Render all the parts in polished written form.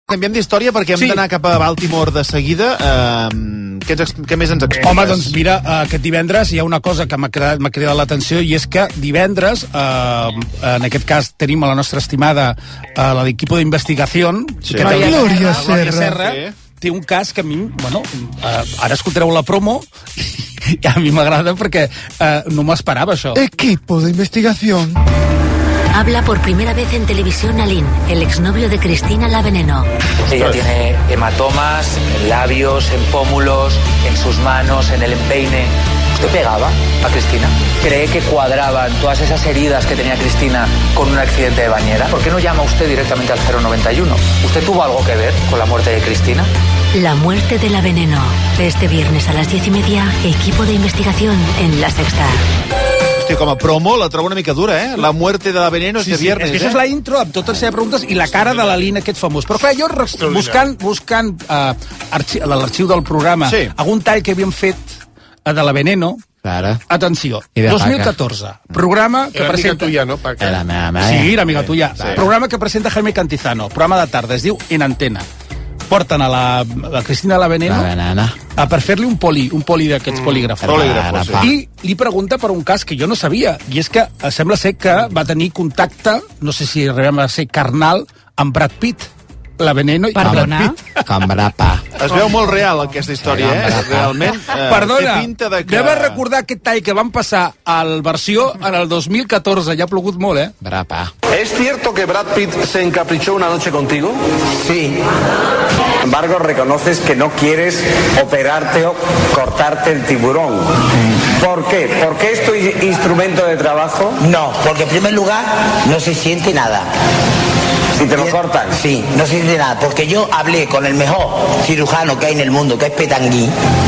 Canviem d'història perquè hem d'anar cap a Baltimore de seguida. Què més ens expliques? Home, doncs mira, aquest divendres hi ha una cosa que m'ha cridat l'atenció, i és que divendres, en aquest cas tenim a la nostra estimada la d'equipo d'investigació, que també Glòria Serra, té un cas que a mi, bueno, ara escoltareu la promo i a mi m'agrada perquè no m'ho esperava, això. Equipo de investigación. Habla por primera vez en televisión Alín, el exnovio de Cristina La Veneno. Ella tiene hematomas en labios, en pómulos, en sus manos, en el empeine. ¿Usted pegaba a Cristina? ¿Cree que cuadraban todas esas heridas que tenía Cristina con un accidente de bañera? ¿Por qué no llama usted directamente al 091? ¿Usted tuvo algo que ver con la muerte de Cristina? La muerte de La Veneno. Este viernes a las 10:30, equipo de investigación en La Sexta. Com a promo la trobo una mica dura, eh? La muerte de La Veneno este viernes. És que això és la intro amb totes les seves preguntes i la cara de l'Alín aquest famós. Però clar, jo buscant l'arxiu del programa, algun tall que havíem fet de La Veneno. Atenció, 2014, programa que presenta... Era amiga tuya, no, Paca? Era meva mare. Sí, era amiga tuya. Programa que presenta Jaime Cantizano, programa de tarda, es diu En Antena. Porten a la Cristina La Veneno per fer-li un poli d'aquests polígrafos. I li pregunta per un cas que jo no sabia, i és que sembla ser que va tenir contacte, no sé si arribem a ser carnal, amb Brad Pitt. La Veneno i Brad Pitt. Com brapa. Es veu molt real aquesta història, realment. Perdona, que... anem a recordar aquest tall que van passar al Versió en el 2014, ja ha plogut molt, Brapa. ¿Es cierto que Brad Pitt se encaprichó una noche contigo? Sí. Sin embargo, reconoces que no quieres operarte o cortarte el tiburón. ¿Por qué? ¿Por qué es tu instrumento de trabajo? No, porque en primer lugar no se siente nada. ¿Si te lo cortan? Sí, no se siente nada, porque yo hablé con el mejor cirujano que hay en el mundo, que es Petangui.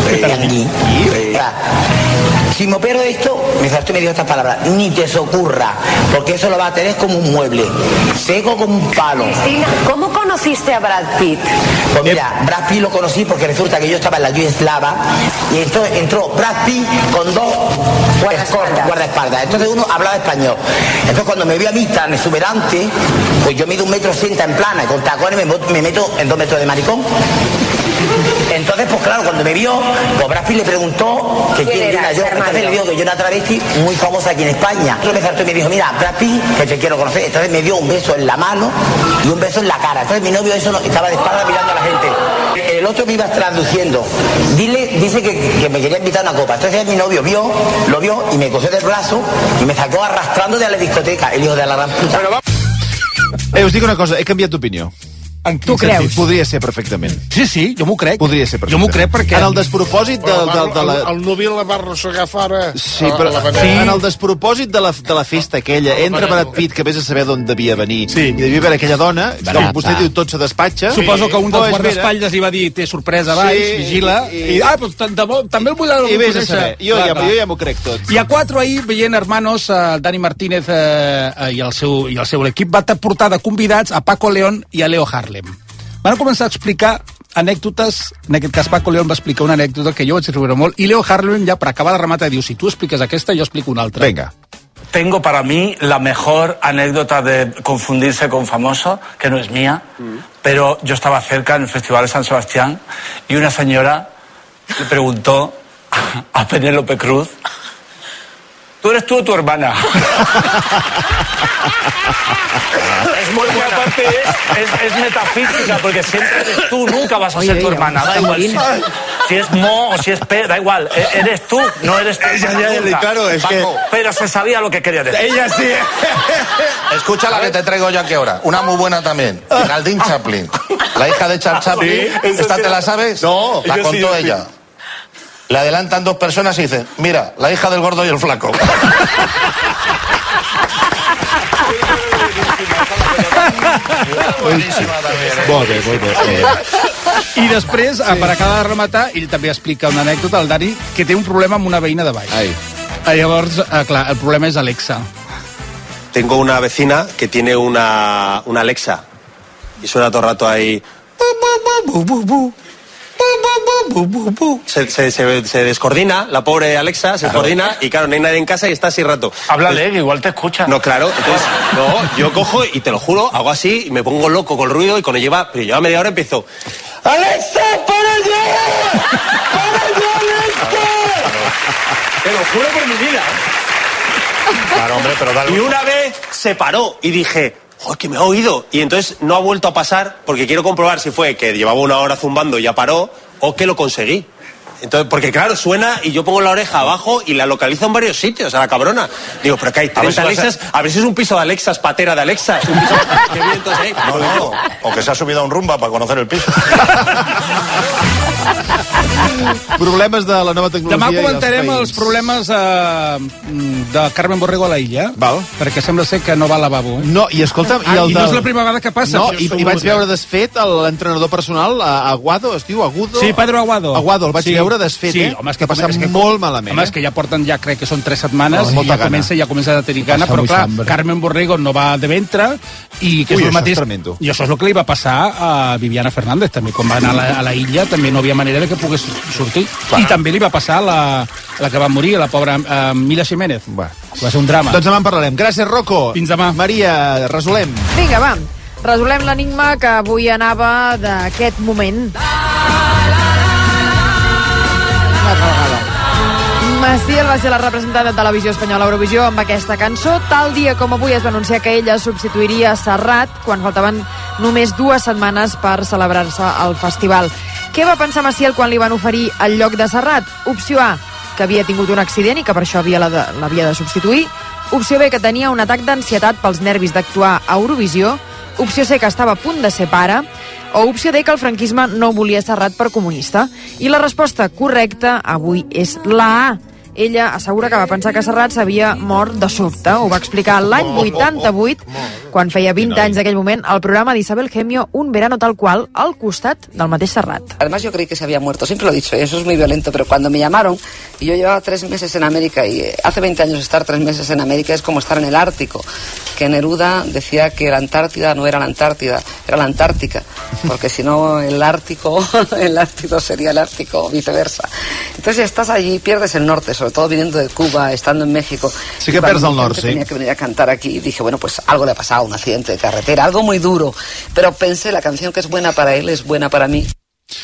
Si me opero esto, me dijo estas palabras: ni te se ocurra, porque eso lo va a tener como un mueble, seco como un palo. Cristina, ¿cómo conociste a Brad Pitt? Pues mira, Brad Pitt lo conocí porque resulta que yo estaba en la Yugoslava y entonces entró Brad Pitt con dos guardaespaldas. Entonces uno hablaba español. Entonces cuando me vio a mí tan exuberante, pues yo mido 1,60 m en plana, con tacones me meto en 2 metros de maricón. Entonces, pues claro, cuando me vio, pues Brad Pitt le preguntó que quién era yo. Entonces le digo que yo era una travesti muy famosa aquí en España. Entonces me saltó y me dijo: mira, Brad Pitt, que te quiero conocer. Entonces me dio un beso en la mano y un beso en la cara. Entonces mi novio estaba de espalda mirando a la gente. El otro me iba traduciendo. Dice que me quería invitar a una copa. Entonces mi novio lo vio y me cogió del brazo y me sacó arrastrando de la discoteca, el hijo de la gran puta. Us dic una cosa, he canviat d'opinió. Tu creus? Podria ser perfectament. Sí, jo m'ho crec. Podria ser perfectament. Jo m'ho crec perquè... En el despropòsit de la... El nuvi la va arrossegar fora. Sí, però en el despropòsit de la festa aquella, entra Brad Pitt, que vés a saber d'on devia venir, i devia haver aquella dona, com vostè diu, tot se despatxa. Suposo que un dels guardaespatlles li va dir: té sorpresa baix, vigila. Doncs també el vull conèixer. I vés a saber. Jo ja m'ho crec tot. I a 4 ahir, veient Hermanos, Dani Martínez i el seu equip va portar de convidats a Paco León i a Leo Harlem. Van començar a explicar anècdotes. En aquest cas Paco León va explicar una anècdota que jo vaig riure molt, i Leo Harlem ja per acabar de rematar diu: si tu expliques aquesta, jo explico una altra. Venga. Tengo para mí la mejor anécdota de confundirse con famoso, que no es mía, pero yo estaba cerca en el Festival de San Sebastián y una señora le preguntó a Penélope Cruz: ¿tú eres tú o tu hermana? Es muy buena. Aparte es metafísica, porque siempre eres tú, nunca vas a ser tu hermana. Da igual si es Mo o si es P, da igual. Eres tú, no eres tú. Claro, es que... Pero se sabía lo que quería decir. Ella sí. Escucha la que te traigo yo aquí ahora. Una muy buena también. Geraldine Chaplin. La hija de Charles Chaplin. ¿Esta te la sabes? No. La contó ella. Le adelantan 2 personas y dice: mira, la hija del gordo y el flaco. Buenísima también. Molt bé. I després, per acabar de rematar, ell també explica una anècdota, el Dani, que té un problema amb una veïna de baix. Llavors, clar, el problema és Alexa. Tengo una vecina que tiene una Alexa y suena todo el rato ahí. Se descoordina, la pobre Alexa se descoordina y claro, no hay nadie en casa y está así rato. Háblale, que igual te escucha. No, claro, entonces, yo cojo y te lo juro, hago así y me pongo loco con el ruido y cuando lleva media hora empiezo... ¡Alexa, para allá! ¡Para allá, Alexa! Te lo juro por mi vida. Claro, hombre, pero dale. Y una vez se paró y dije... ¡Joder, que me ha oído! Y entonces no ha vuelto a pasar porque quiero comprobar si fue que llevaba una hora zumbando y ya paró o que lo conseguí. Entonces, porque claro, suena y yo pongo la oreja abajo y la localizo en varios sitios, a la cabrona. Digo, pero que hay 30 Alexas, a ver si es un piso de Alexas, patera de Alexas. Un piso que vientos, ¿eh? No, o que se ha subido a un Rumba para conocer el piso. Problemes de la nova tecnologia. Demà comentarem els problemes de Carmen Borrego a la illa. Val. Perquè sembla ser que no va al lavabo. No, i escolta'm... I no és la primera vegada que passa. No, i vaig veure desfet l'entrenador personal, Aguado, es diu Agudo? Sí, Pedro Aguado. Aguado, el vaig veure desfet, sí, home, és que passa molt malament. Home, és que ja porten, ja crec que són 3 setmanes, i ja comença a tenir gana, però clar, Carmen Borrego no va de ventre, i que és el mateix... I això és el que li va passar a Viviana Fernández, també, quan va anar a la illa, també no havia manera de que pogués sortir. I també li va passar a la que va morir, la pobra Mila Jiménez. Va ser un drama. Doncs demà en parlarem. Gràcies, Rocco. Fins demà. Maria, resolem. Vinga, va. Resolem l'enigma que avui anava d'aquest moment. Maciel va ser la representant de Televisió Espanyola a Eurovisió amb aquesta cançó. Tal dia com avui es va anunciar que ella substituiria Serrat quan faltaven només 2 setmanes per celebrar-se el festival. Què va pensar Maciel quan li van oferir el lloc de Serrat? Opció A, que havia tingut un accident i que per això l'havia de substituir. Opció B, que tenia un atac d'ansietat pels nervis d'actuar a Eurovisió. Opció C, que estava a punt de ser pare. O opció D, que el franquisme no volia Serrat per comunista. I la resposta correcta avui és la A. Ella assegura que va pensar que Serrat s'havia mort de sobte. Ho va explicar l'any 88, quan feia 20 anys d'aquell moment, al programa d'Isabel Gemio, Un verano tal cual, al costat del mateix Serrat. Además yo creí que se había muerto, siempre lo he dicho, y eso es muy violento, pero cuando me llamaron, y yo llevaba 3 meses en América, y hace 20 años estar 3 meses en América es como estar en el Ártico, que Neruda decía que la Antártida no era la Antártida, era la Antártica, porque si no el Ártico sería el Ártico, o viceversa. Entonces estás allí, pierdes el norte, sobre todo viniendo de Cuba, estando en México. Sí que perds el nord, sí. Tenía que venir a cantar aquí y dije, bueno, pues algo le ha pasado, un accidente de carretera, algo muy duro. Pero pensé, la canción que es buena para él es buena para mí.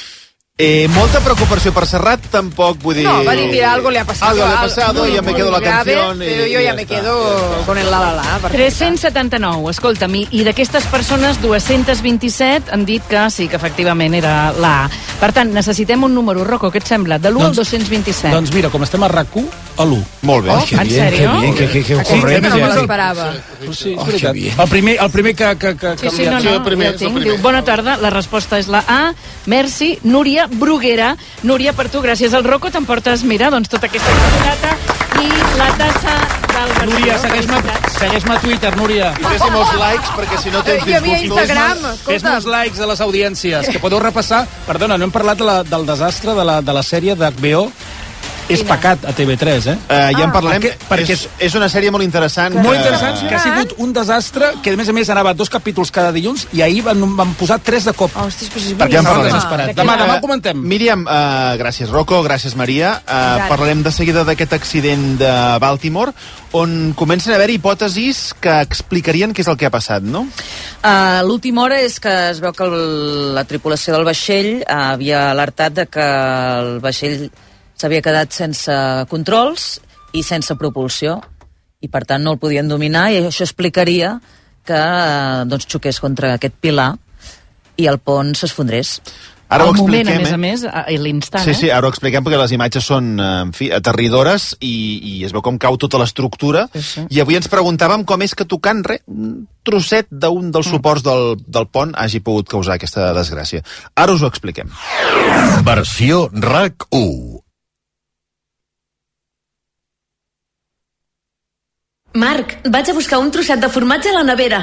Molta preocupació per Serrat, tampoc, vull dir... No, va dir, mira, algo le ha pasado. Algo le ha pasado, ya me quedo la canción... Pero yo ya me quedo con el la. 379, escolta'm, i d'aquestes persones, 227 han dit que sí, que efectivament era la A. Per tant, necessitem un número, Rocco, què et sembla? De l'1 al 227. Doncs mira, com estem a RAC1, a l'1. Molt bé. En sèrio? Que no me l'esperava. Sí, és veritat. El primer que Sí, no, ja el tinc. Diu, bona tarda, la resposta és la A. Merci, Núria Bruguera. Núria, per tu, gràcies al Rocco, t'emportes, mira, doncs tota aquesta xocolata i la tassa del Barcelona. Núria, segueix-me a Twitter, Núria. I fes molts likes, perquè si no tens disgustos... Hi havia Instagram, escolta. Fes molts likes a les audiències, que podeu repassar... Perdona, no hem parlat del desastre de la sèrie d'HBO És pecat a TV3, eh? Ja en parlem, perquè és una sèrie molt interessant. Molt interessant, que ha sigut un desastre, que a més anava 2 capítols cada dilluns, i ahir van posar 3 de cop. Hòstia, però és perquè en parlem. Demà ho comentem. Míriam, gràcies, Rocco, gràcies, Maria. Parlarem de seguida d'aquest accident de Baltimore, on comencen a haver hipòtesis que explicarien què és el que ha passat, no? L'última hora és que es veu que la tripulació del vaixell havia alertat de que el vaixell s'havia quedat sense controls i sense propulsió, i per tant no el podien dominar, i això explicaria que xoqués contra aquest pilar i el pont s'esfondrés. Ara al moment, a més, a l'instant. Sí, ara ho expliquem perquè les imatges són, en fi, aterridores i es veu com cau tota l'estructura. Sí. I avui ens preguntàvem com és que tocant un trosset d'un dels suports del pont hagi pogut causar aquesta desgràcia. Ara us ho expliquem. Versió RAC1. Marc, vaig a buscar un trosset de formatge a la nevera.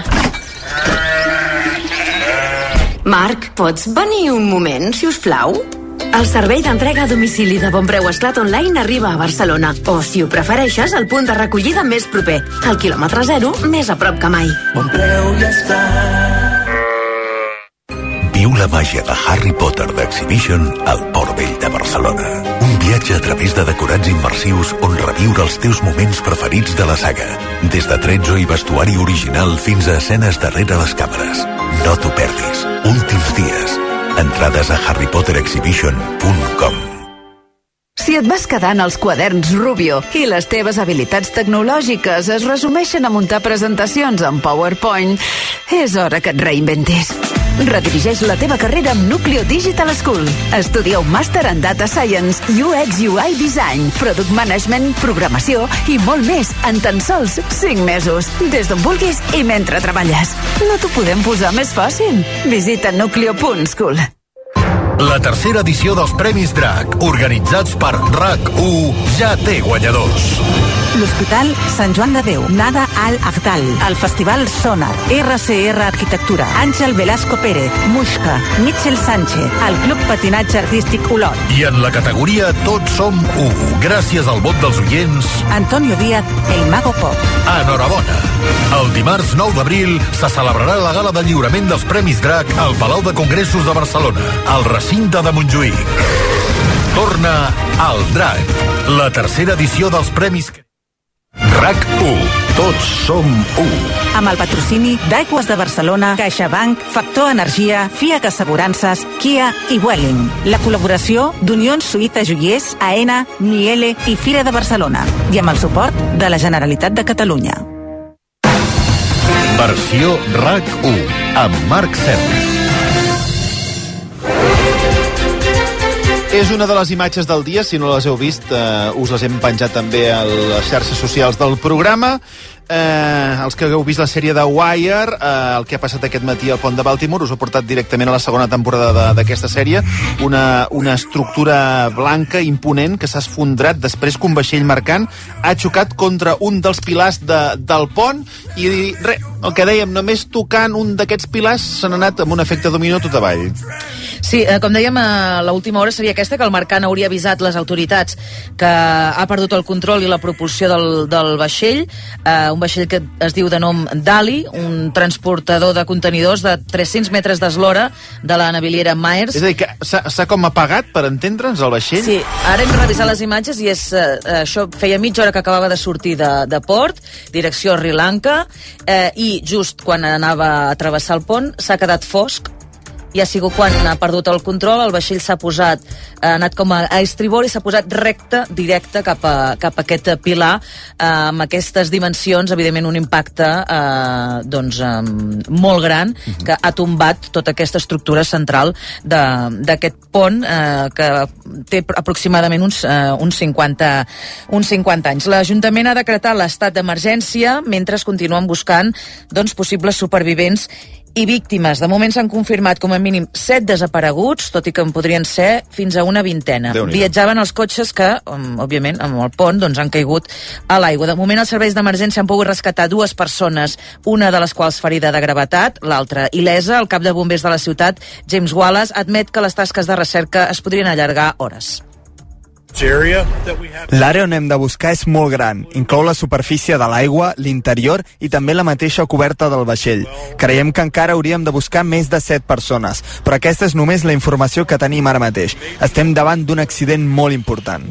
Marc, pots venir un moment, si us plau? El servei d'entrega a domicili de Bon Preu Esclat Online arriba a Barcelona. O, si ho prefereixes, el punt de recollida més proper. Al quilòmetre 0, més a prop que mai. Bon Preu ja està. Viu la màgia de Harry Potter d'Exhibition al Port Vell de Barcelona. Un viatge a través de decorats immersius on reviure els teus moments preferits de la saga. Des de tretzo i vestuari original fins a escenes darrere les càmeres. No t'ho perdis. Últims dies. Entrades a harrypotterexhibition.com. Si et vas quedant els quaderns Rubio i les teves habilitats tecnològiques es resumeixen a muntar presentacions en PowerPoint, és hora que et reinventis. Redirigeix la teva carrera amb Nucleo Digital School. Estudia un màster en Data Science, UX UI Design, Product Management, Programació i molt més en tan sols 5 mesos. Des d'on vulguis i mentre treballes. No t'ho podem posar més fàcil. Visita nucleo.school. La tercera edició dels Premis Drac, organitzats per RAC1, ja té guanyadors. L'Hospital Sant Joan de Déu, Nada Al Agdal, el Festival Sonar, RCR Arquitectura, Àngel Velasco Pérez, Muixca, Mitchell Sánchez, el Club Patinatge Artístic Olot. I en la categoria Tots som u, gràcies al vot dels oients, Antonio Díaz, el Mago Pop. Enhorabona! El dimarts 9 d'abril se celebrarà la gala de lliurament dels Premis Drac al Palau de Congressos de Barcelona, al recinte de Montjuïc. Torna al Drac, la tercera edició dels Premis RAC1. Tots som u. Amb el patrocini d'Aigües de Barcelona, CaixaBank, Factor Energia, FIAC Assegurances, Kia i Welling. La col·laboració d'Unions Suïta Joiers, AENA, Miele i Fira de Barcelona. I amb el suport de la Generalitat de Catalunya. Versió RAC1 amb Marc Serra. És una de les imatges del dia, si no les heu vist, us les hem penjat també a les xarxes socials del programa. Els que heu vist la sèrie de Wire, el que ha passat aquest matí al pont de Baltimore, us ha portat directament a la segona temporada d'aquesta sèrie, una estructura blanca imponent que s'ha esfondrat després que un vaixell mercant ha xocat contra un dels pilars del pont i res, el que dèiem, només tocant un d'aquests pilars s'han anat amb un efecte dominó tot avall. Sí, com dèiem, l'última hora seria aquesta, que el mercant hauria avisat les autoritats que ha perdut el control i la propulsió del vaixell, un vaixell que es diu de nom Dali, un transportador de contenidors de 300 metres d'eslora de la naviliera Maersk. És a dir, que s'ha com apagat, per entendre'ns, el vaixell? Sí, ara hem revisat les imatges i això feia mitja hora que acabava de sortir de port, direcció a Sri Lanka, i just quan anava a travessar el pont s'ha quedat fosc, i ha sigut quan ha perdut el control, el vaixell ha anat com a estribord i s'ha posat directe cap a aquest pilar, amb aquestes dimensions, evidentment un impacte molt gran, que ha tombat tota aquesta estructura central d'aquest pont, que té aproximadament uns 50 anys. L'Ajuntament ha decretat l'estat d'emergència mentre continuen buscant possibles supervivents i víctimes. De moment s'han confirmat com a mínim 7 desapareguts, tot i que en podrien ser fins a una vintena. Viatjaven els cotxes que, òbviament, amb el pont, han caigut a l'aigua. De moment els serveis d'emergència han pogut rescatar 2 persones, una de les quals ferida de gravetat, l'altra il·lesa. El cap de bombers de la ciutat, James Wallace, admet que les tasques de recerca es podrien allargar hores. L'àrea on hem de buscar és molt gran. Inclou la superfície de l'aigua, l'interior i també la mateixa coberta del vaixell. Creiem que encara hauríem de buscar més de 7 persones, però aquesta és només la informació que tenim ara mateix. Estem davant d'un accident molt important.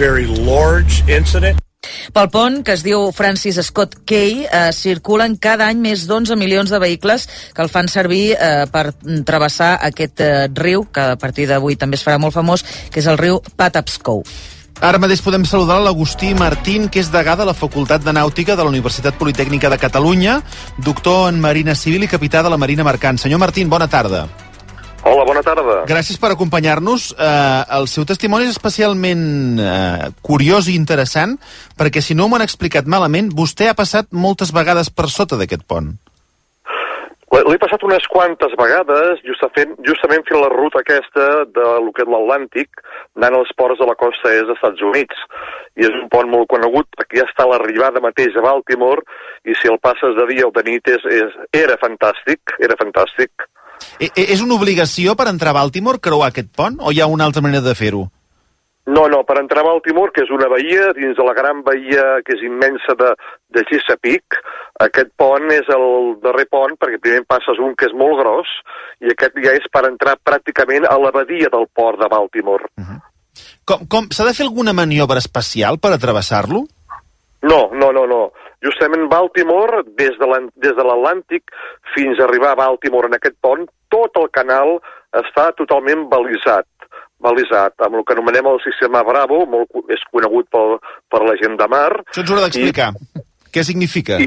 Pel pont, que es diu Francis Scott Key, circulen cada any més d'11 milions de vehicles que el fan servir per travessar aquest riu, que a partir d'avui també es farà molt famós, que és el riu Patapsco. Ara mateix podem saludar l'Agustí Martín, que és degà de la Facultat de Nàutica de la Universitat Politècnica de Catalunya, doctor en Marina Civil i capità de la Marina Mercant. Senyor Martín, bona tarda. Hola, bona tarda. Gràcies per acompanyar-nos. El seu testimoni és especialment curiós i interessant, perquè si no m'ho han explicat malament, vostè ha passat moltes vegades per sota d'aquest pont. L'he passat unes quantes vegades, justament fent la ruta aquesta de lo que és l'Atlàntic, anant als ports de la costa est dels Estats Units. I és un pont molt conegut, aquí ja està l'arribada mateix a Baltimore, i si el passes de dia o de nit era fantàstic, era fantàstic. És una obligació per entrar a Baltimore creuar aquest pont, o hi ha una altra manera de fer-ho? No, per entrar a Baltimore, que és una bahia, dins de la gran bahia que és immensa de Chesapeake, aquest pont és el darrer pont, perquè primer passes un que és molt gros, i aquest ja és per entrar pràcticament a la badia del port de Baltimore. S'ha de fer alguna maniobra especial per atravessar-lo? No. Justament Baltimore, des de l'Atlàntic fins a arribar a Baltimore en aquest pont, tot el canal està totalment balisat, amb el que anomenem el sistema Bravo, és conegut per la gent de mar. Això ens ho haurà d'explicar. Què significa?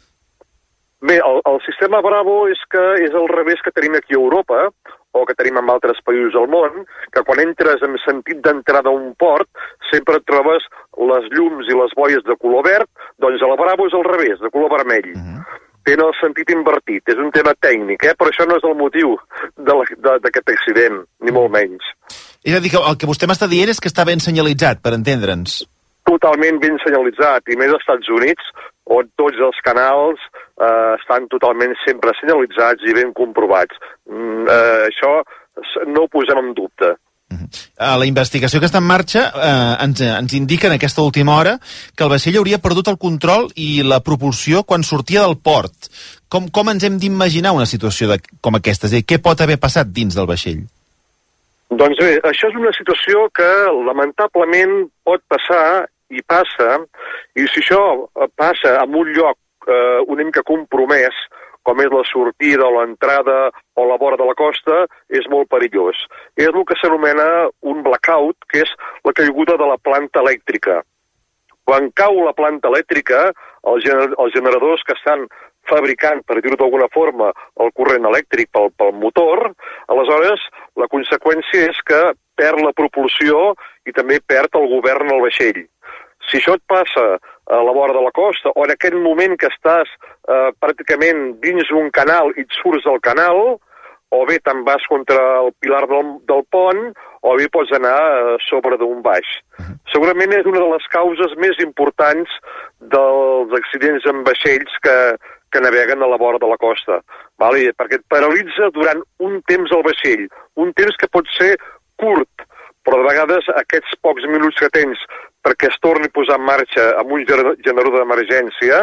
Bé, el sistema Bravo és el revés que tenim aquí a Europa, o que tenim en altres països del món, que quan entres en sentit d'entrada a un port, sempre et trobes les llums i les boies de color verd, doncs el Bravo és al revés, de color vermell. Tenen el sentit invertit. És un tema tècnic, però això no és el motiu d'aquest accident, ni molt menys. És a dir, que el que vostè m'està dient és que està ben senyalitzat, per entendre'ns. Totalment ben senyalitzat, i més als Estats Units, on tots els canals estan totalment sempre senyalitzats i ben comprovats. Això no ho posem en dubte. La investigació que està en marxa ens indica en aquesta última hora que el vaixell hauria perdut el control i la propulsió quan sortia del port. Com ens hem d'imaginar una situació com aquesta? És a dir, què pot haver passat dins del vaixell? Doncs bé, això és una situació que lamentablement pot passar i passa, i si això passa en un lloc una mica compromès, com és la sortida o l'entrada o la vora de la costa, és molt perillós. És el que s'anomena un blackout, que és la caiguda de la planta elèctrica. Quan cau la planta elèctrica, els generadors que estan fabricant, per dir-ho d'alguna forma, el corrent elèctric pel motor, aleshores la conseqüència és que perd la propulsió i també perd el govern al vaixell. Si això et passa a la vora de la costa, o en aquest moment que estàs pràcticament dins un canal i et surts del canal, o bé te'n vas contra el pilar del pont, o bé pots anar a sobre d'un baix. Segurament és una de les causes més importants dels accidents amb vaixells que naveguen a la vora de la costa, perquè et paralitza durant un temps el vaixell, un temps que pot ser curt, però de vegades aquests pocs minuts que tens perquè es torni a posar en marxa amb un generador d'emergència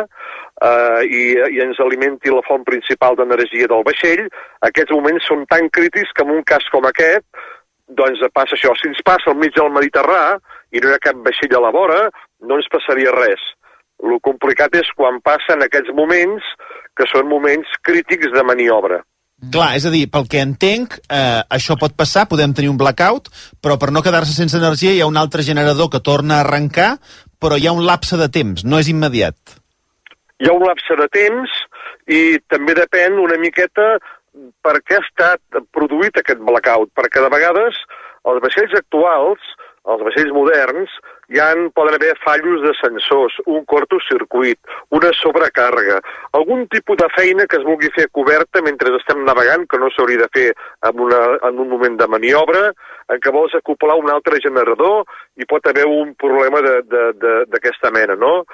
i ens alimenti la font principal d'energia del vaixell, aquests moments són tan crítics que en un cas com aquest, doncs passa això. Si ens passa al mig del Mediterrani i no hi ha cap vaixell a la vora, no ens passaria res. El complicat és quan passen aquests moments, que són moments crítics de maniobra. Clar, és a dir, pel que entenc, això pot passar, podem tenir un blackout, però per no quedar-se sense energia hi ha un altre generador que torna a arrencar, però hi ha un lapse de temps, no és immediat. Hi ha un lapse de temps i també depèn una miqueta per què ha estat produït aquest blackout, perquè de vegades els vaixells actuals, els vaixells moderns, poden haver fallos de sensors, un cortocircuit, una sobrecàrrega, algun tipus de feina que es vulgui fer coberta mentre estem navegant, que no s'hauria de fer en un moment de maniobra, en què vols acoplar un altre generador i pot haver un problema d'aquesta mena, no?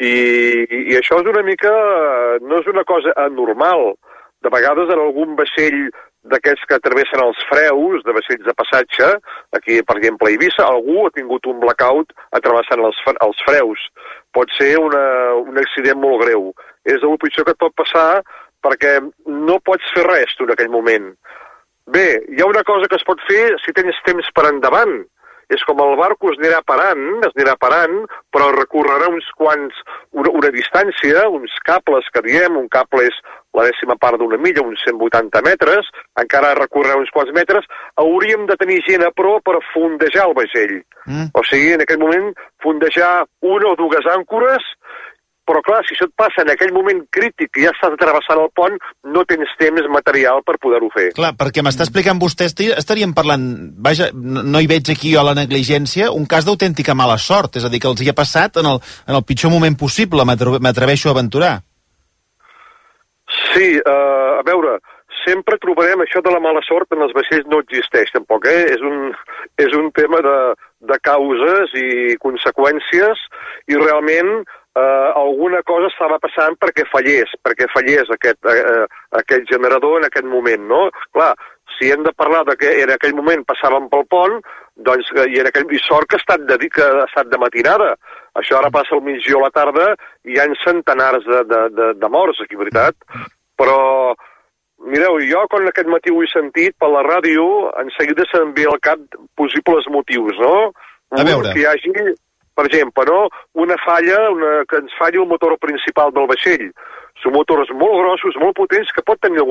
I això és una mica, no és una cosa anormal. De vegades en algun vaixell d'aquests que travessen els freus, de vaixells de passatge, aquí, per exemple, a Eivissa, algú ha tingut un blackout travessant els freus. Pot ser un accident molt greu. És el pitjor que et pot passar perquè no pots fer res tu en aquell moment. Bé, hi ha una cosa que es pot fer si tens temps per endavant. És com el barco es anirà parant, però recorrerà una distància, uns cables que diem, un cable és la 10ª part d'una milla, uns 180 metres, encara recorrerà uns quants metres, hauríem de tenir gent a pro per fondejar el vaixell. O sigui, en aquell moment, fondejar una o dues àncores, però clar, si això et passa en aquell moment crític que ja estàs travessant el pont, no tens temps material per poder-ho fer. Clar, perquè m'està explicant vostè, estaríem parlant, vaja, no hi veig aquí a la negligència, un cas d'autèntica mala sort, és a dir, que els hi ha passat en el pitjor moment possible, m'atreveixo a aventurar. Sí, a veure, sempre trobarem això de la mala sort en els vaixells no existeix, tampoc, És un tema de causes i conseqüències i realment alguna cosa estava passant perquè fallés aquest generador en aquest moment, no? Clar, si hem de parlar de que en aquell moment passàvem pel pont, doncs, i sort que ha estat de matinada. Això ara passa al migdia o a la tarda i hi ha centenars de morts aquí, veritat. Però, mireu, jo quan aquest matí ho he sentit per la ràdio, en seguida se'm ve al cap possibles motius, no? A veure. Que hi hagi, per exemple, no? Una falla, que ens falli el motor principal del vaixell. Són motors molt grossos, molt potents, que pot tenir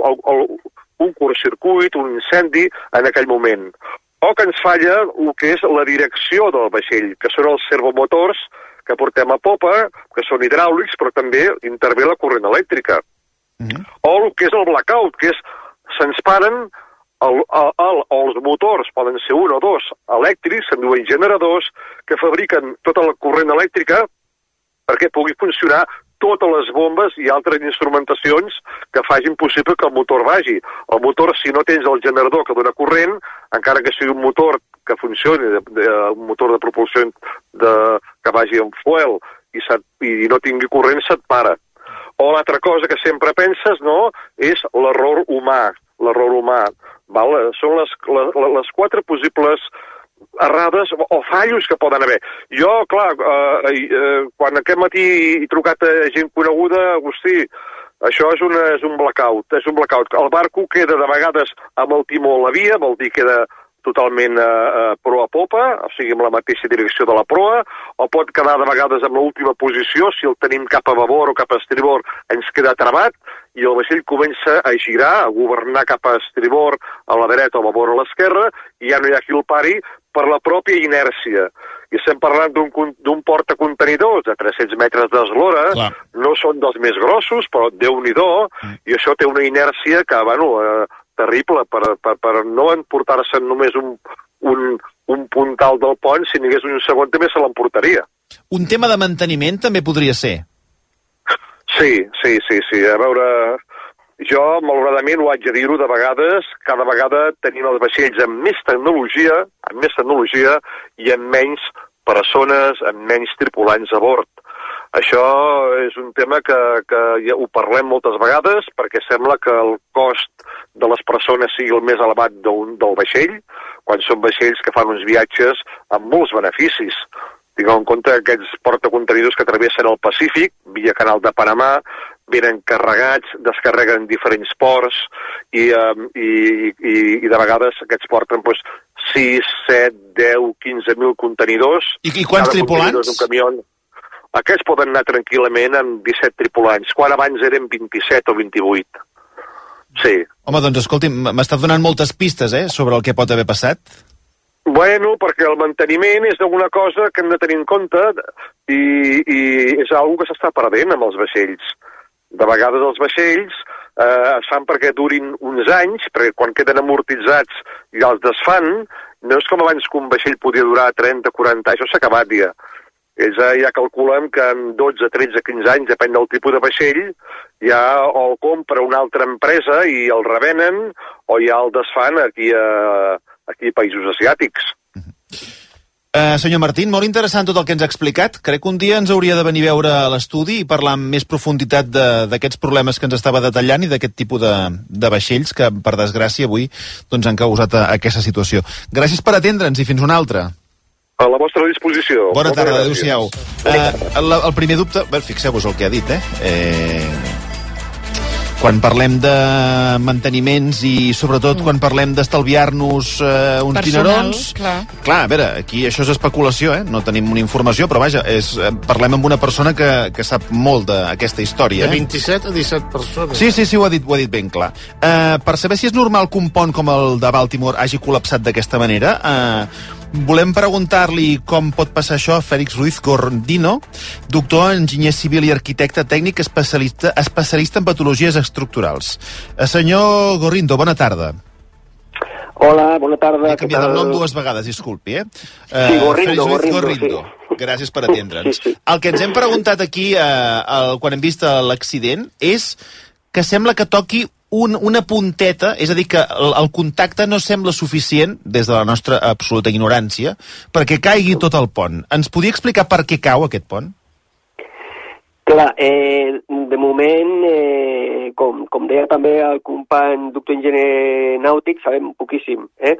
un curtcircuit, un incendi en aquell moment. O que ens falla el que és la direcció del vaixell, que són els servomotors que portem a popa, que són hidràulics, però també intervé la corrent elèctrica. O el que és el blackout, que és se'ns paren els motors, poden ser un o dos elèctrics, se'n diuen generadors, que fabriquen tota la corrent elèctrica perquè pugui funcionar totes les bombes i altres instrumentacions que facin possible que el motor vagi. El motor, si no tens el generador que dona corrent, encara que sigui un motor que funcioni, un motor de propulsió que vagi amb fuel i no tingui corrent, se't para. O l'altra cosa que sempre penses, no?, és l'error humà. L'error humà. Són les 4 possibles errades o fallos que poden haver. Jo, clar, quan aquest matí he trucat a gent coneguda, Agustí, això és un blackout. El barco queda de vegades amb el timó a la via, vol dir que queda totalment proa a popa, o sigui, amb la mateixa direcció de la proa, o pot quedar de vegades amb l'última posició, si el tenim cap a babord o cap a estribord, ens queda trabat, i el vaixell comença a girar, a governar cap a estribord, a la dreta o a babord o a l'esquerra, i ja no hi ha qui el pari per la pròpia inèrcia. I estem parlant d'un portacontenidors de 300 metres d'eslora, no són dels més grossos, però Déu-n'hi-do, i això té una inèrcia que, terrible, per no emportar-se només un puntal del pont, si n'hi hagués un segon també se l'emportaria. Un tema de manteniment també podria ser? Sí. A veure, jo, malauradament, ho haig de dir-ho de vegades, cada vegada tenim els vaixells amb més tecnologia i amb menys persones, amb menys tripulants a bord. Això és un tema que ja ho parlem moltes vegades, perquè sembla que el cost de les persones sigui el més elevat del vaixell, quan són vaixells que fan uns viatges amb molts beneficis. Tingueu en compte que aquests portacontenidors que travessen el Pacífic, via Canal de Panamà, venen carregats, descarreguen diferents ports i de vegades aquests porten 6, 7, 10, 15.000 contenidors. I quants tripulants? Aquests poden anar tranquil·lament amb 17 tripulants, quan abans eren 27 o 28. Sí. Home, doncs escolti, m'està donant moltes pistes, sobre el que pot haver passat. Bueno, perquè el manteniment és alguna cosa que hem de tenir en compte i és una que s'està perdent amb els vaixells. De vegades els vaixells es fan perquè durin uns anys, perquè quan queden amortitzats i els desfan, no és com abans que un vaixell podia durar 30, 40 anys, això s'ha acabat ja. Ells ja calculen que en 12, 13, 15 anys, depèn del tipus de vaixell, ja o el compra una altra empresa i el revenen, o ja el desfan aquí a països asiàtics. Senyor Martín, molt interessant tot el que ens ha explicat. Crec que un dia ens hauria de venir a veure a l'estudi i parlar amb més profunditat d'aquests problemes que ens estava detallant i d'aquest tipus de vaixells que, per desgràcia, avui han causat aquesta situació. Gràcies per atendre'ns i fins una altra. A la vostra disposició. Bona tarda, adéu-siau. El primer dubte, fixeu-vos el que ha dit, quan parlem de manteniments i sobretot quan parlem d'estalviar-nos uns dinerons... Clar, a veure, aquí això és especulació, no tenim una informació, però vaja, parlem amb una persona que sap molt d'aquesta història. De 27 a 17 persones. Sí, ho ha dit ben clar. Per saber si és normal que un pont com el de Baltimore hagi col·lapsat d'aquesta manera, volem preguntar-li com pot passar això a Félix Ruiz Gordino, doctor, enginyer civil i arquitecte tècnic especialista en patologies estructurals. Senyor Gorindo, bona tarda. Hola, bona tarda. He canviat el nom 2 vegades, disculpi, Sí, Gorindo. Sí. Gràcies per atendre'ns. Sí. El que ens hem preguntat aquí, quan hem vist l'accident, és que sembla que toqui una punteta, és a dir, que el contacte no sembla suficient, des de la nostra absoluta ignorància, perquè caigui tot el pont. Ens podia explicar per què cau aquest pont? Clar, de moment, com deia també el company doctor enginyer nàutic, sabem poquíssim.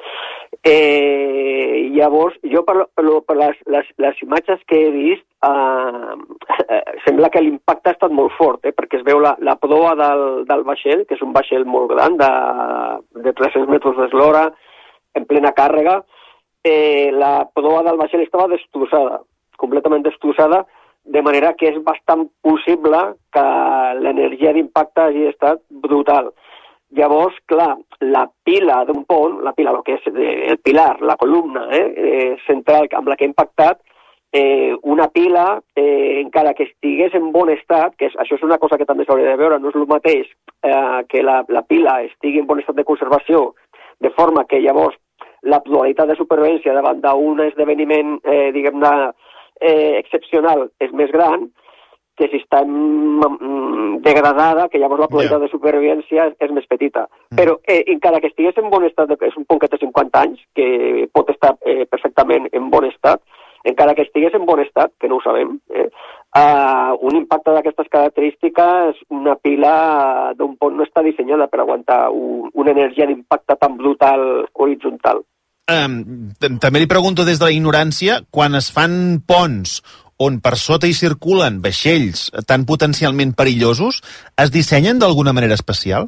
Llavors, jo per les imatges que he vist, sembla que l'impacte ha estat molt fort, perquè es veu la proa del vaixell, que és un vaixell molt gran, de 300 metres d'eslora, en plena càrrega. La proa del vaixell estava destrossada, completament destrossada, de manera que és bastant possible que l'energia d'impacte hagi estat brutal. Llavors, clar, la pila d'un pont, el que és el pilar, la columna central amb la que ha impactat, una pila, encara que estigués en bon estat, que això és una cosa que també s'hauria de veure, no és el mateix que la pila estigui en bon estat de conservació, de forma que llavors la probabilitat de supervivència davant d'un esdeveniment, diguem-ne, excepcional és més gran que si està degradada, que llavors la probabilitat de supervivència és més petita. Però encara que estigués en bon estat, és un pont que té 50 anys, que pot estar perfectament en bon estat, encara que estigués en bon estat, que no ho sabem, un impacte d'aquestes característiques, una pila d'un pont no està dissenyada per aguantar una energia d'impacte tan brutal horitzontal. També li pregunto des de la ignorància, quan es fan ponts on per sota hi circulen vaixells tan potencialment perillosos, es dissenyen d'alguna manera especial?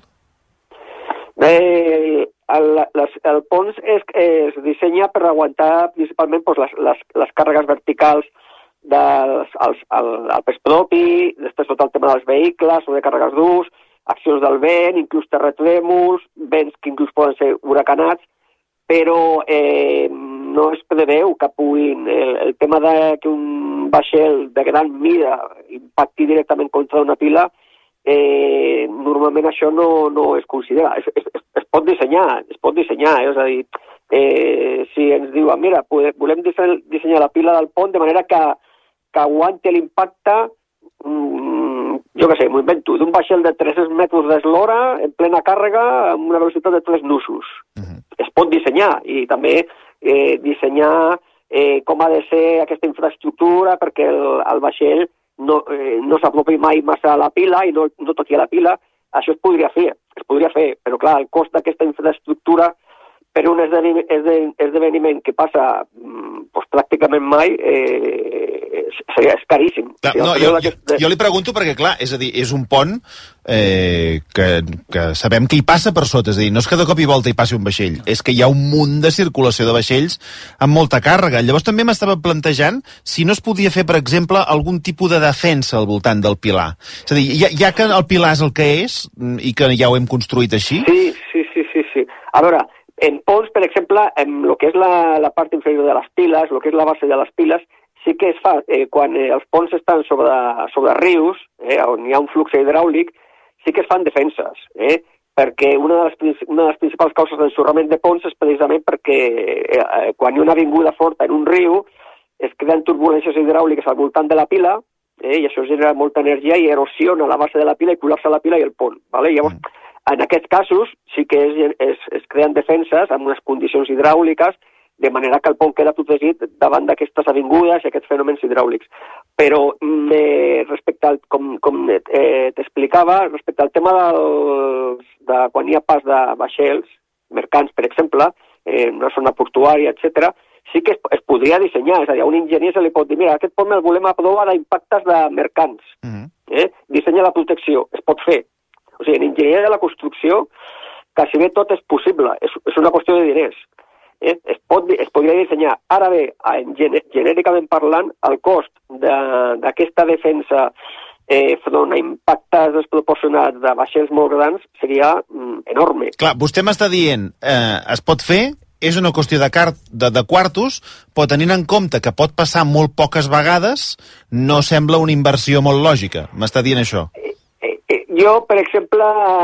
El pont es dissenya per aguantar principalment les càrregues verticals al pes propi, després tot el tema dels vehicles, de càrregues durs, accions del vent, inclús terratrèmols, vents que inclús poden ser huracanats, però no es preveu que puguin... El tema de que un vaixell de gran mida impacti directament contra una pila, normalment això no es considera. Es pot dissenyar, és a dir, si ens diuen, mira, volem dissenyar la pila del pont de manera que aguanti l'impacte, jo què sé, m'ho invento, d'un vaixell de 300 metres d'eslora, en plena càrrega, amb una velocitat de 3 nusos. Es pot dissenyar, i també dissenyar com ha de ser aquesta infraestructura perquè el vaixell no s'apropi mai massa a la pila i no toqui a la pila. Això es podria fer, però clar, el cost d'aquesta infraestructura per un esdeveniment que passa pràcticament mai és caríssim. Clar, jo li pregunto perquè, clar, és a dir, és un pont que sabem que hi passa per sota, és a dir, no és que de cop i volta hi passi un vaixell, és que hi ha un munt de circulació de vaixells amb molta càrrega. Llavors també m'estava plantejant si no es podia fer, per exemple, algun tipus de defensa al voltant del pilar. És a dir, ja que el pilar és el que és i que ja ho hem construït així... Sí. A veure, en ponts, per exemple, en el que és la part inferior de les piles, el que és la base de les piles, sí que es fa, quan els ponts estan sobre rius, on hi ha un flux hidràulic, sí que es fan defenses, perquè una de les principals causes d'ensorrament de ponts és precisament perquè quan hi ha una avinguda forta en un riu es creen turbulències hidràuliques al voltant de la pila, i això genera molta energia i erosiona la base de la pila i col·lapsa la pila i el pont. Llavors, en aquests casos sí que es creen defenses amb unes condicions hidràuliques de manera que el pont queda protegit davant d'aquestes avingudes i aquests fenòmens hidràulics. Però respecte al, com t'explicava, respecte al tema de quan hi ha pas de vaixells, mercants, per exemple, en una zona portuària, etc., sí que es podria dissenyar, és a dir, a un enginyer se li pot dir, mira, aquest pont el volem aprovar d'impactes de mercants. Dissenya la protecció, es pot fer. O sigui, en enginyeria de la construcció, quasi bé tot és possible, és una qüestió de diners. Es podria dissenyar. Ara bé, genèricament parlant, el cost d'aquesta defensa front a impactes desproporcionats de vaixells molt grans seria enorme. Clar, vostè m'està dient, es pot fer, és una qüestió de quartos, però tenint en compte que pot passar molt poques vegades, no sembla una inversió molt lògica. M'està dient això? Jo, per exemple,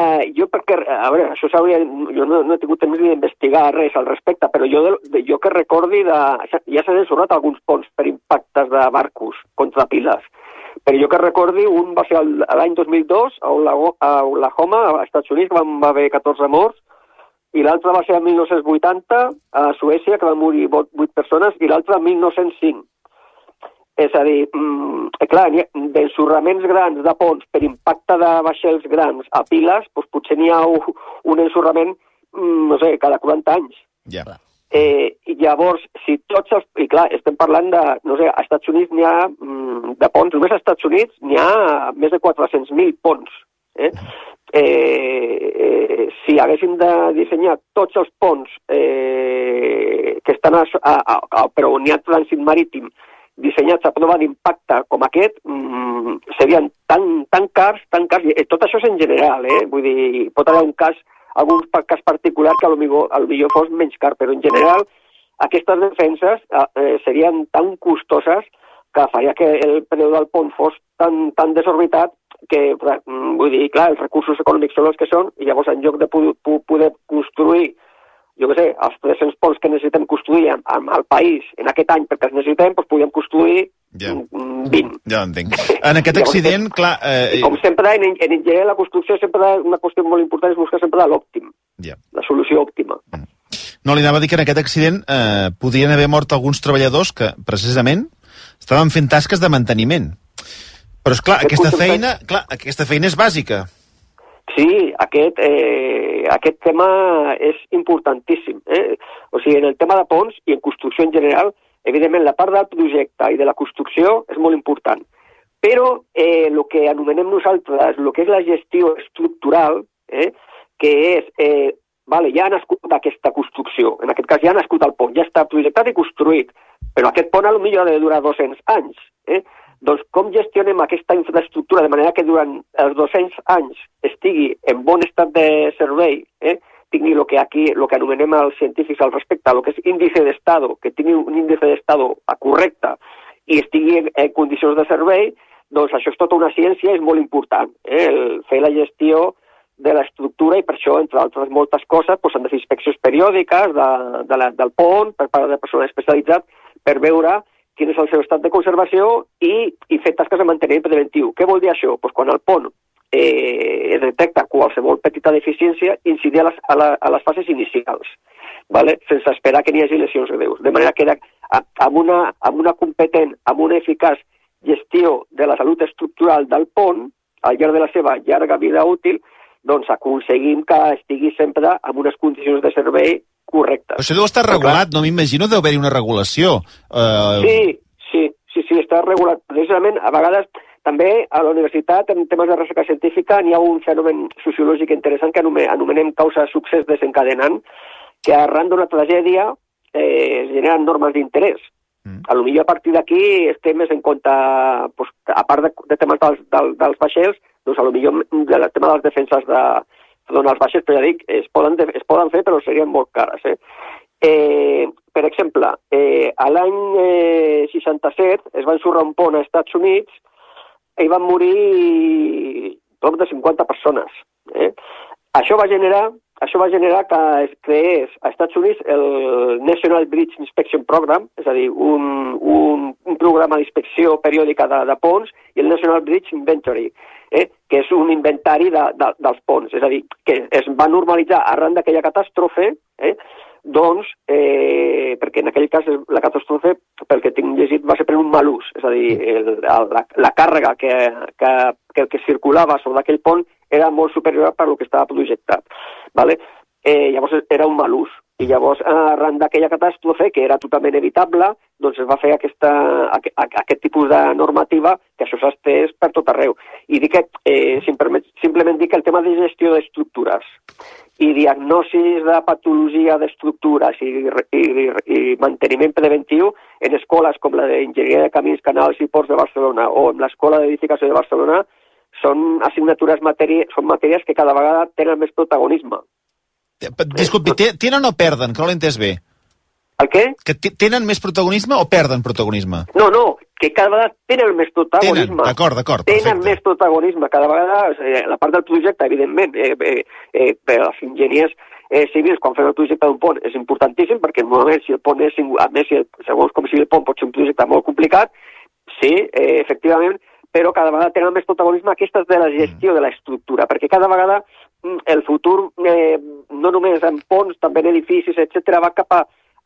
a veure, això jo no he tingut temps d'investigar res al respecte, però jo que recordi, ja s'han ensorrat alguns ponts per impactes de barcos contra piles, però jo que recordi, un va ser l'any 2002, a Oklahoma, als Estats Units, que va haver 14 morts, i l'altre va ser el 1980, a Suècia, que van morir 8 persones, i l'altre el 1905. És a dir, clar, d'ensorraments grans de ponts per impacte de vaixells grans a piles, doncs potser n'hi ha un ensorrament, no sé, cada 40 anys. Ja. I llavors, si tots els... I clar, estem parlant de... No sé, als Estats Units n'hi ha de ponts, només als Estats Units n'hi ha més de 400.000 ponts. Si haguéssim de dissenyar tots els ponts que estan però on hi ha trànsit marítim dissenyats a prova d'impacte com aquest, serien tan cars, i tot això és en general, vull dir, pot haver algun cas particular que potser fos menys car, però en general aquestes defenses serien tan costoses que faria que el preu del pont fos tan desorbitat que, vull dir, clar, els recursos econòmics són els que són, i llavors en lloc de poder construir, jo què sé, els 300 ponts que necessitem construir amb el país en aquest any perquè els necessitem, doncs podríem construir 20. Ja entenc. En aquest accident, clar... Com sempre, en enginyeria la construcció sempre una qüestió molt important és buscar sempre l'òptim, la solució òptima. No, li anava a dir que en aquest accident podrien haver mort alguns treballadors que, precisament, estaven fent tasques de manteniment. Però, esclar, aquesta feina és bàsica. Sí, aquest tema és importantíssim. O sigui, en el tema de ponts i en construcció en general, evidentment, la part del projecte i de la construcció és molt important. Però el que anomenem nosaltres, el que és la gestió estructural, que és, ja ha nascut aquesta construcció, en aquest cas ja ha nascut el pont, ja està projectat i construït, però aquest pont potser ha de durar 200 anys. Doncs com gestionem aquesta infraestructura de manera que durant els 200 anys estigui en bon estat de servei, tingui el que anomenem els científics al respecte, el que és índice d'estado, que tingui un índice d'estado correcte i estigui en condicions de servei, doncs això és tota una ciència, és molt important. Fer la gestió de l'estructura i per això, entre altres moltes coses, s'han de fer inspeccions periòdiques del pont per part de personal especialitzat per veure quin és el seu estat de conservació i fer tasques de manteniment preventiu. Què vol dir això? Doncs quan el pont es detecta qualsevol petita deficiència, incidir a les fases inicials, sense esperar que n'hi hagi lesions greus. De manera que amb una competent, amb una eficaç gestió de la salut estructural del pont, al llarg de la seva llarga vida útil, doncs aconseguim que estigui sempre en unes condicions de servei correctes. Això deu estar regulat, no m'imagino deu haver-hi una regulació. Sí, està regulat. Precisament, a vegades, també a la universitat, en temes de recerca científica, n'hi ha un fenomen sociològic interessant que anomenem causa succés desencadenant, que arran d'una tragèdia es generen normes d'interès. Potser a partir d'aquí es té més en compte, a part de temes dels vaixells, doncs potser el tema de les defenses els vaixells, però ja dic, es poden fer, però serien molt cares. Per exemple, a l'any 67 es va ensorrar un pont als Estats Units i van morir prop de 50 persones. Això va generar que es creés als Estats Units el National Bridge Inspection Program, és a dir, un programa d'inspecció periòdica de ponts, i el National Bridge Inventory, que és un inventari dels ponts. És a dir, que es va normalitzar arran d'aquella catàstrofe, perquè en aquell cas la catàstrofe, pel que tinc llegit, va ser per un mal ús. És a dir, la càrrega que circulava sobre aquell pont era molt superior per lo que estava projectat. Llavors era un mal ús. I llavors, arran d'aquella catàstrofe, que era totalment evitable, doncs es va fer aquest tipus de normativa que això s'ha estès per tot arreu. I dic que, simplement dic que el tema de gestió d'estructures i diagnosis de patologia d'estructures i manteniment preventiu en escoles com la d'Enginyeria de Camins, Canals i Ports de Barcelona o en l'Escola d'Edificació de Barcelona són matèries que cada vegada tenen més protagonisme. Disculpi, tenen o perden? Que no l'he entès bé. El què? Que tenen més protagonisme o perden protagonisme? No, que cada vegada tenen més protagonisme. D'acord, tenen més protagonisme. Cada vegada, la part del projecte, evidentment, per als enginyers civils, quan fem el projecte d'un pont, és importantíssim, perquè normalment si el pont és, a més, segons com sigui el pont, pot ser un projecte molt complicat, sí, efectivament, però cada vegada tenen més protagonisme aquestes de la gestió de l'estructura, perquè cada vegada el futur, no només en ponts, també en edificis, etc., va cap a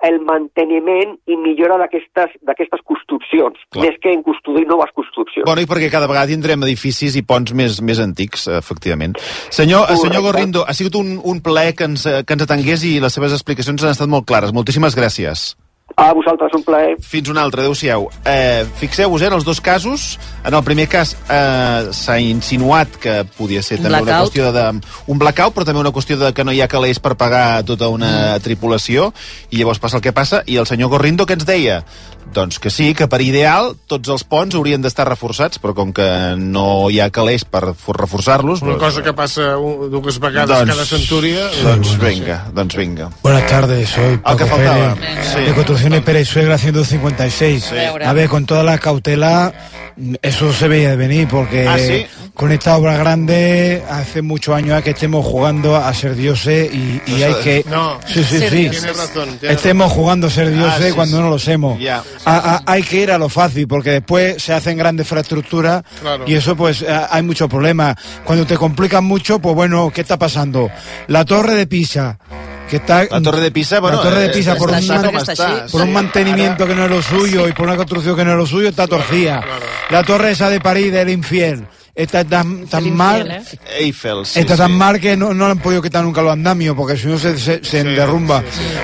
el manteniment i millora d'aquestes construccions, més que en construir noves construccions. Bueno, i perquè cada vegada tindrem edificis i ponts més antics, efectivament. Senyor Gorrindo, ha sigut un plaer que ens atengués i les seves explicacions han estat molt clares. Moltíssimes gràcies. A vosaltres, un plaer. Fins una altra, adeu-siau. Fixeu-vos, en els dos casos, en el primer cas s'ha insinuat que podia ser també una qüestió d'un blackout, però també una qüestió de que no hi ha calés per pagar tota una tripulació, i llavors passa el que passa, i el senyor Gorrindo què ens deia? Doncs que sí, que per ideal tots els ponts haurien d'estar reforçats, però com que no hi ha calés per reforçar-los... Una cosa que passa dues vegades cada centúria... Doncs vinga. Buenas tardes, soy Paco Pérez, de Construcciones Pérez Suegra 156. Sí. A ver, con toda la cautela, eso se veía de venir, porque con esta obra grande hace muchos años que estemos jugando a ser dioses y hay que... No, sí. Tienes razón. Estemos jugando a ser dioses cuando no lo somos. Yeah. Hay que ir a lo fácil, porque después se hacen grandes infraestructuras y eso pues hay muchos problemas. Cuando te complican mucho, pues bueno, ¿qué está pasando? La Torre de Pisa, que está... La Torre de Pisa, bueno... La Torre de Pisa, por un mantenimiento que no es lo suyo y por una construcción que no es lo suyo, está torcida. La Torre esa de París del Infiel está tan mal... Eiffel, está tan mal que no le han podido quitar nunca los andamios, porque si no se derrumba.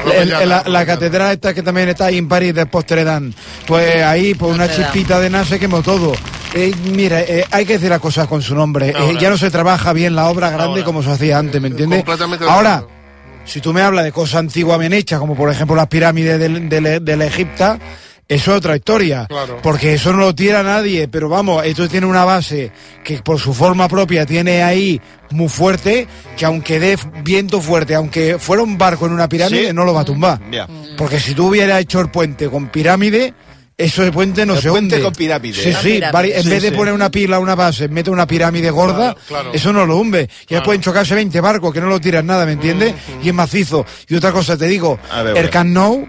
La catedral esta que también está ahí en París, de Post-Tredán, pues ahí por una chispita de nada se quemó todo. Mira, hay que decir las cosas con su nombre. Ya no se trabaja bien la obra grande como se hacía antes, ¿me entiendes? Ahora, si tú me hablas de cosas antiguas bien hechas, como por ejemplo las pirámides del Egipto, eso es otra historia, porque eso no lo tira nadie, pero vamos, esto tiene una base que por su forma propia tiene ahí muy fuerte, que aunque dé viento fuerte, aunque fuera un barco en una pirámide, no lo va a tumbar. Porque si tú hubieras hecho el puente con pirámide, eso de puente no se hunde. Puente con pirámide. Sí, en vez de poner una pila, una base, mete una pirámide gorda, eso no lo hunde. Ya pueden chocarse 20 barcos que no lo tiran nada, ¿me entiendes? Y es macizo. Y otra cosa te digo, el Camp Nou,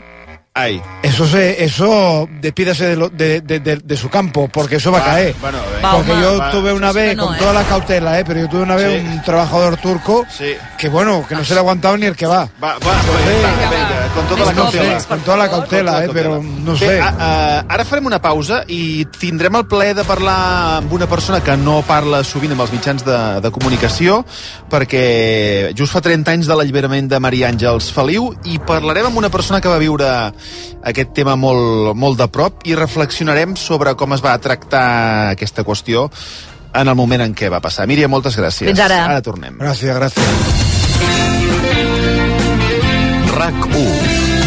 eso despídase de su campo, porque eso va a caer. Porque yo tuve una vez, con toda la cautela, pero yo tuve una vez un trabajador turco que bueno, que no se le ha aguantado ni el que va. Con tota la cautela. Con tota la cautela, però no sé. Ara farem una pausa i tindrem el plaer de parlar amb una persona que no parla sovint amb els mitjans de comunicació, perquè just fa 30 anys de l'alliberament de Maria Àngels Feliu, i parlarem amb una persona que va viure aquest tema molt de prop i reflexionarem sobre com es va tractar aquesta qüestió en el moment en què va passar. Míriam, moltes gràcies. Fins ara. Ara tornem. Gràcies. RAC1.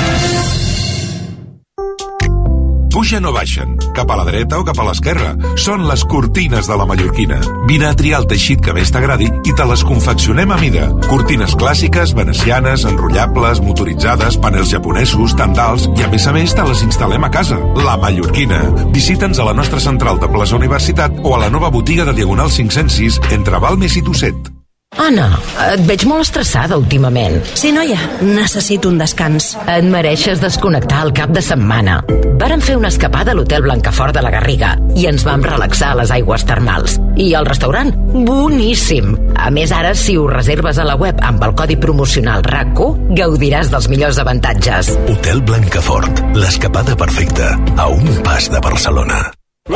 Pugen o baixen, cap a la dreta o cap a l'esquerra. Són les cortines de la mallorquina. Vine a triar el teixit que més t'agradi i te les confeccionem a mida. Cortines clàssiques, venecianes, enrotllables, motoritzades, panels japonesos, tendals i a més te les instal·lem a casa. La Mallorquina. Visita'ns a la nostra central de Plaça Universitat o a la nova botiga de Diagonal 506 entre Balmes i Tosset. Anna, et veig molt estressada últimament. Sí, noia, necessito un descans. Et mereixes desconnectar el cap de setmana. Vàrem fer una escapada a l'hotel Blancafort de la Garriga i ens vam relaxar a les aigües termals. I el restaurant, boníssim. A més, ara, si ho reserves a la web amb el codi promocional RAC1, gaudiràs dels millors avantatges. Hotel Blancafort, l'escapada perfecta, a un pas de Barcelona.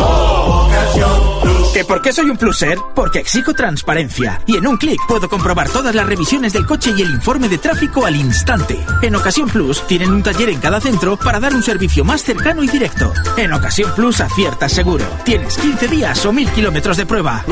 ¿Que por qué soy un pluser? Porque exijo transparencia y en un clic puedo comprobar todas las revisiones del coche y el informe de tráfico al instante. En Ocasión Plus tienen un taller en cada centro para dar un servicio más cercano y directo. En Ocasión Plus aciertas seguro. Tienes 15 días o 1000 kilómetros de prueba.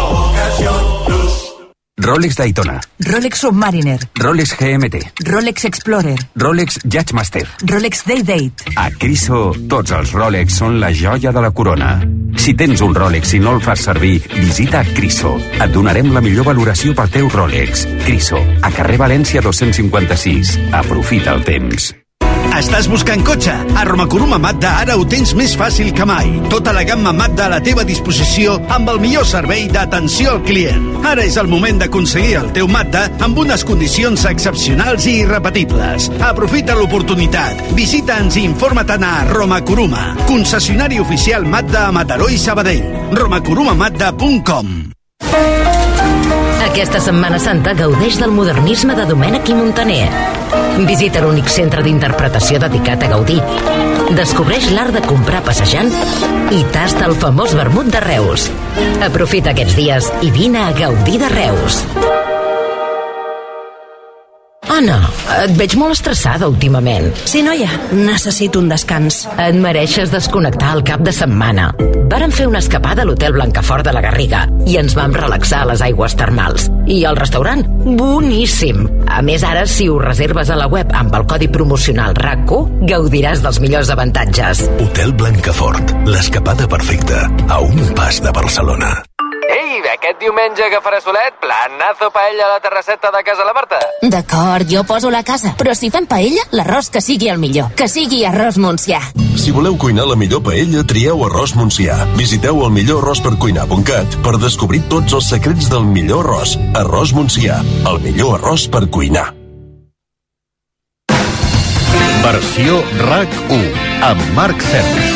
Rolex Daytona, Rolex Submariner, Rolex GMT, Rolex Explorer, Rolex Judgemaster, Rolex Day-Date. A Criso, tots els Rolex són la joia de la corona. Si tens un Rolex i no el fas servir, visita Criso. Et donarem la millor valoració pel teu Rolex. Criso, a carrer València 256. Aprofita el temps. Estàs buscant cotxe? A Romakuruma Mazda ara ho tens més fàcil que mai. Tota la gamma Mazda a la teva disposició amb el millor servei d'atenció al client. Ara és el moment d'aconseguir el teu Mazda amb unes condicions excepcionals i irrepetibles. Aprofita l'oportunitat. Visita'ns i informa-te'n a Romakuruma, concessionari oficial Mazda a Mataró i Sabadell. romakurumamazda.com. Aquesta Setmana Santa gaudeix del modernisme de Domènech i Montaner. Visita l'únic centre d'interpretació dedicat a gaudir. Descobreix l'art de comprar passejant i tasta el famós vermut de Reus. Aprofita aquests dies i vine a gaudir de Reus. Anna, et veig molt estressada últimament. Sí, noia, necessito un descans. Et mereixes desconnectar el cap de setmana. Vàrem fer una escapada a l'Hotel Blancafort de la Garriga i ens vam relaxar a les aigües termals. I el restaurant, boníssim. A més, ara, si ho reserves a la web amb el codi promocional RAC1, gaudiràs dels millors avantatges. Hotel Blancafort, l'escapada perfecta a un pas de Barcelona. Ei, aquest diumenge que farà solet, planazo paella a la terrasseta de casa la Marta. D'acord, jo poso la casa, però si fem paella, l'arròs que sigui el millor. Que sigui arròs Montsià. Si voleu cuinar la millor paella, trieu arròs Montsià. Visiteu el millorarròspercuinar.cat per descobrir tots els secrets del millor arròs. Arròs Montsià, el millor arròs per cuinar. Versió RAC1 amb Marc Serra.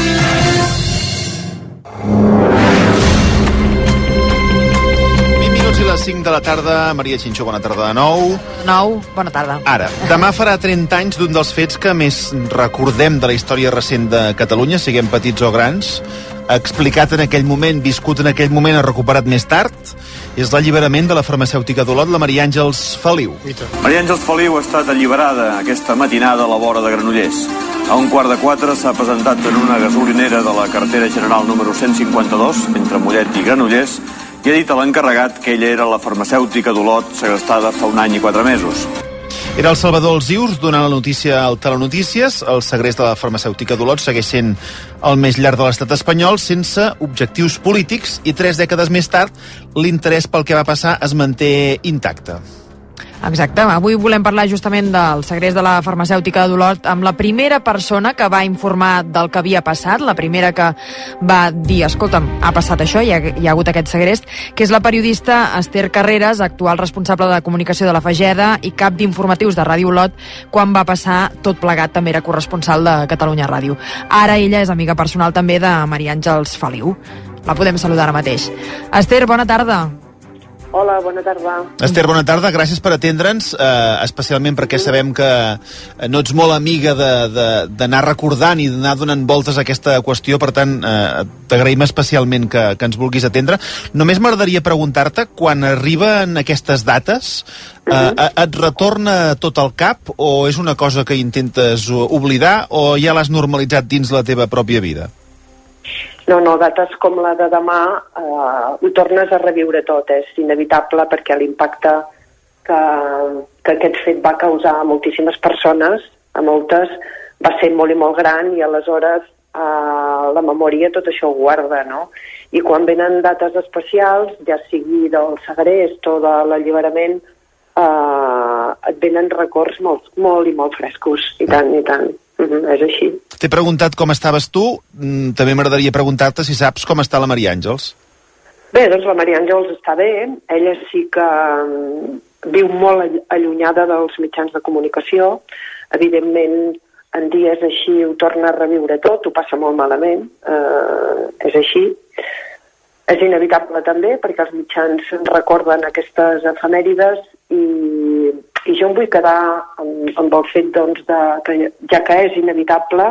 Les 5 de la tarda, Maria Xinxó, bona tarda de nou. Bona tarda. Ara, demà farà 30 anys d'un dels fets que més recordem de la història recent de Catalunya, siguem petits o grans, explicat en aquell moment, viscut en aquell moment, recuperat més tard, és l'alliberament de la farmacèutica d'Olot, la Maria Àngels Feliu. Maria Àngels Feliu ha estat alliberada aquesta matinada a la vora de Granollers. A 3:15 s'ha presentat en una gasolinera de la carretera general número 152, entre Mollet i Granollers, i ha dit a l'encarregat que ella era la farmacèutica d'Olot segrestada fa 1 any i 4 mesos. Era el Salvador Alzius donant la notícia al Telenotícies. El segrest de la farmacèutica d'Olot segueix sent el més llarg de l'estat espanyol sense objectius polítics i 3 dècades més tard l'interès pel que va passar es manté intacte. Exacte, avui volem parlar justament del segrest de la farmacèutica d'Olot amb la primera persona que va informar del que havia passat, la primera que va dir, escolta'm, ha passat això, hi ha hagut aquest segrest, que és la periodista Esther Carreras, actual responsable de comunicació de la Fageda i cap d'informatius de Ràdio Olot, quan va passar tot plegat, també era corresponsal de Catalunya Ràdio. Ara ella és amiga personal també de Maria Àngels Feliu. La podem saludar ara mateix. Esther, bona tarda. Hola, bona tarda. Esther, bona tarda, gràcies per atendre'ns, especialment perquè sabem que no ets molt amiga d'anar recordant i d'anar donant voltes a aquesta qüestió, per tant, t'agraïm especialment que ens vulguis atendre. Només m'agradaria preguntar-te, quan arriben aquestes dates, et retorna tot al cap o és una cosa que intentes oblidar o ja l'has normalitzat dins la teva pròpia vida? No, dates com la de demà ho tornes a reviure tot, és inevitable perquè l'impacte que aquest fet va causar a moltíssimes persones, a moltes, va ser molt i molt gran i aleshores la memòria tot això ho guarda, no? I quan venen dates especials, ja sigui del segrest o de l'alliberament, et venen records molt i molt frescos, i tant, i tant. És així. T'he preguntat com estaves tu, també m'agradaria preguntar-te si saps com està la Maria Àngels. Bé, doncs la Maria Àngels està bé, ella sí que viu molt allunyada dels mitjans de comunicació, evidentment en dies així ho torna a reviure tot, ho passa molt malament, és així. És inevitable també perquè els mitjans recorden aquestes efemèrides i jo em vull quedar amb el fet doncs, que ja que és inevitable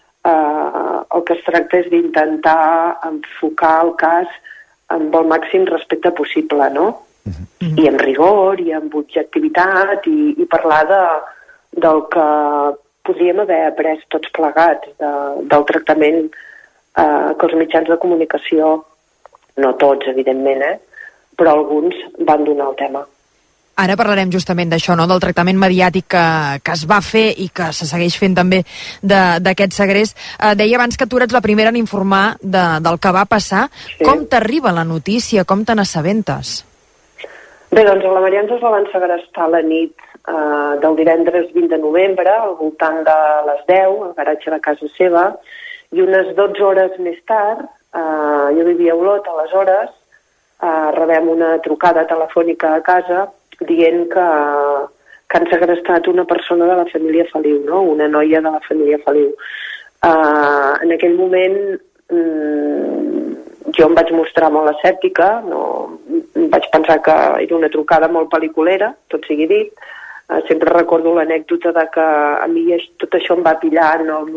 el que es tracta és d'intentar enfocar el cas amb el màxim respecte possible, no? I amb rigor i amb objectivitat i parlar del que podríem haver après tots plegats del tractament que els mitjans de comunicació, no tots evidentment, però alguns van donar al tema. Ara parlarem justament d'això, no? Del tractament mediàtic que es va fer i que se segueix fent també d'aquest segrest. Deia abans que tu eres la primera en informar del que va passar. Sí. Com t'arriba la notícia? Com te n'assabentes? Bé, doncs a la Maria Àngels la van segrestar la nit del divendres 20 de novembre, al voltant de les 10, al garatge de casa seva, i unes 12 hores més tard, jo vivia a Olot aleshores, rebem una trucada telefònica a casa dient que han segrestat una persona de la família Feliu, no? Una noia de la família Feliu. En aquell moment jo em vaig mostrar molt escèptica, no, vaig pensar que era una trucada molt pel·liculera, tot sigui dit. Sempre recordo l'anècdota de que a mi tot això em va pillar en el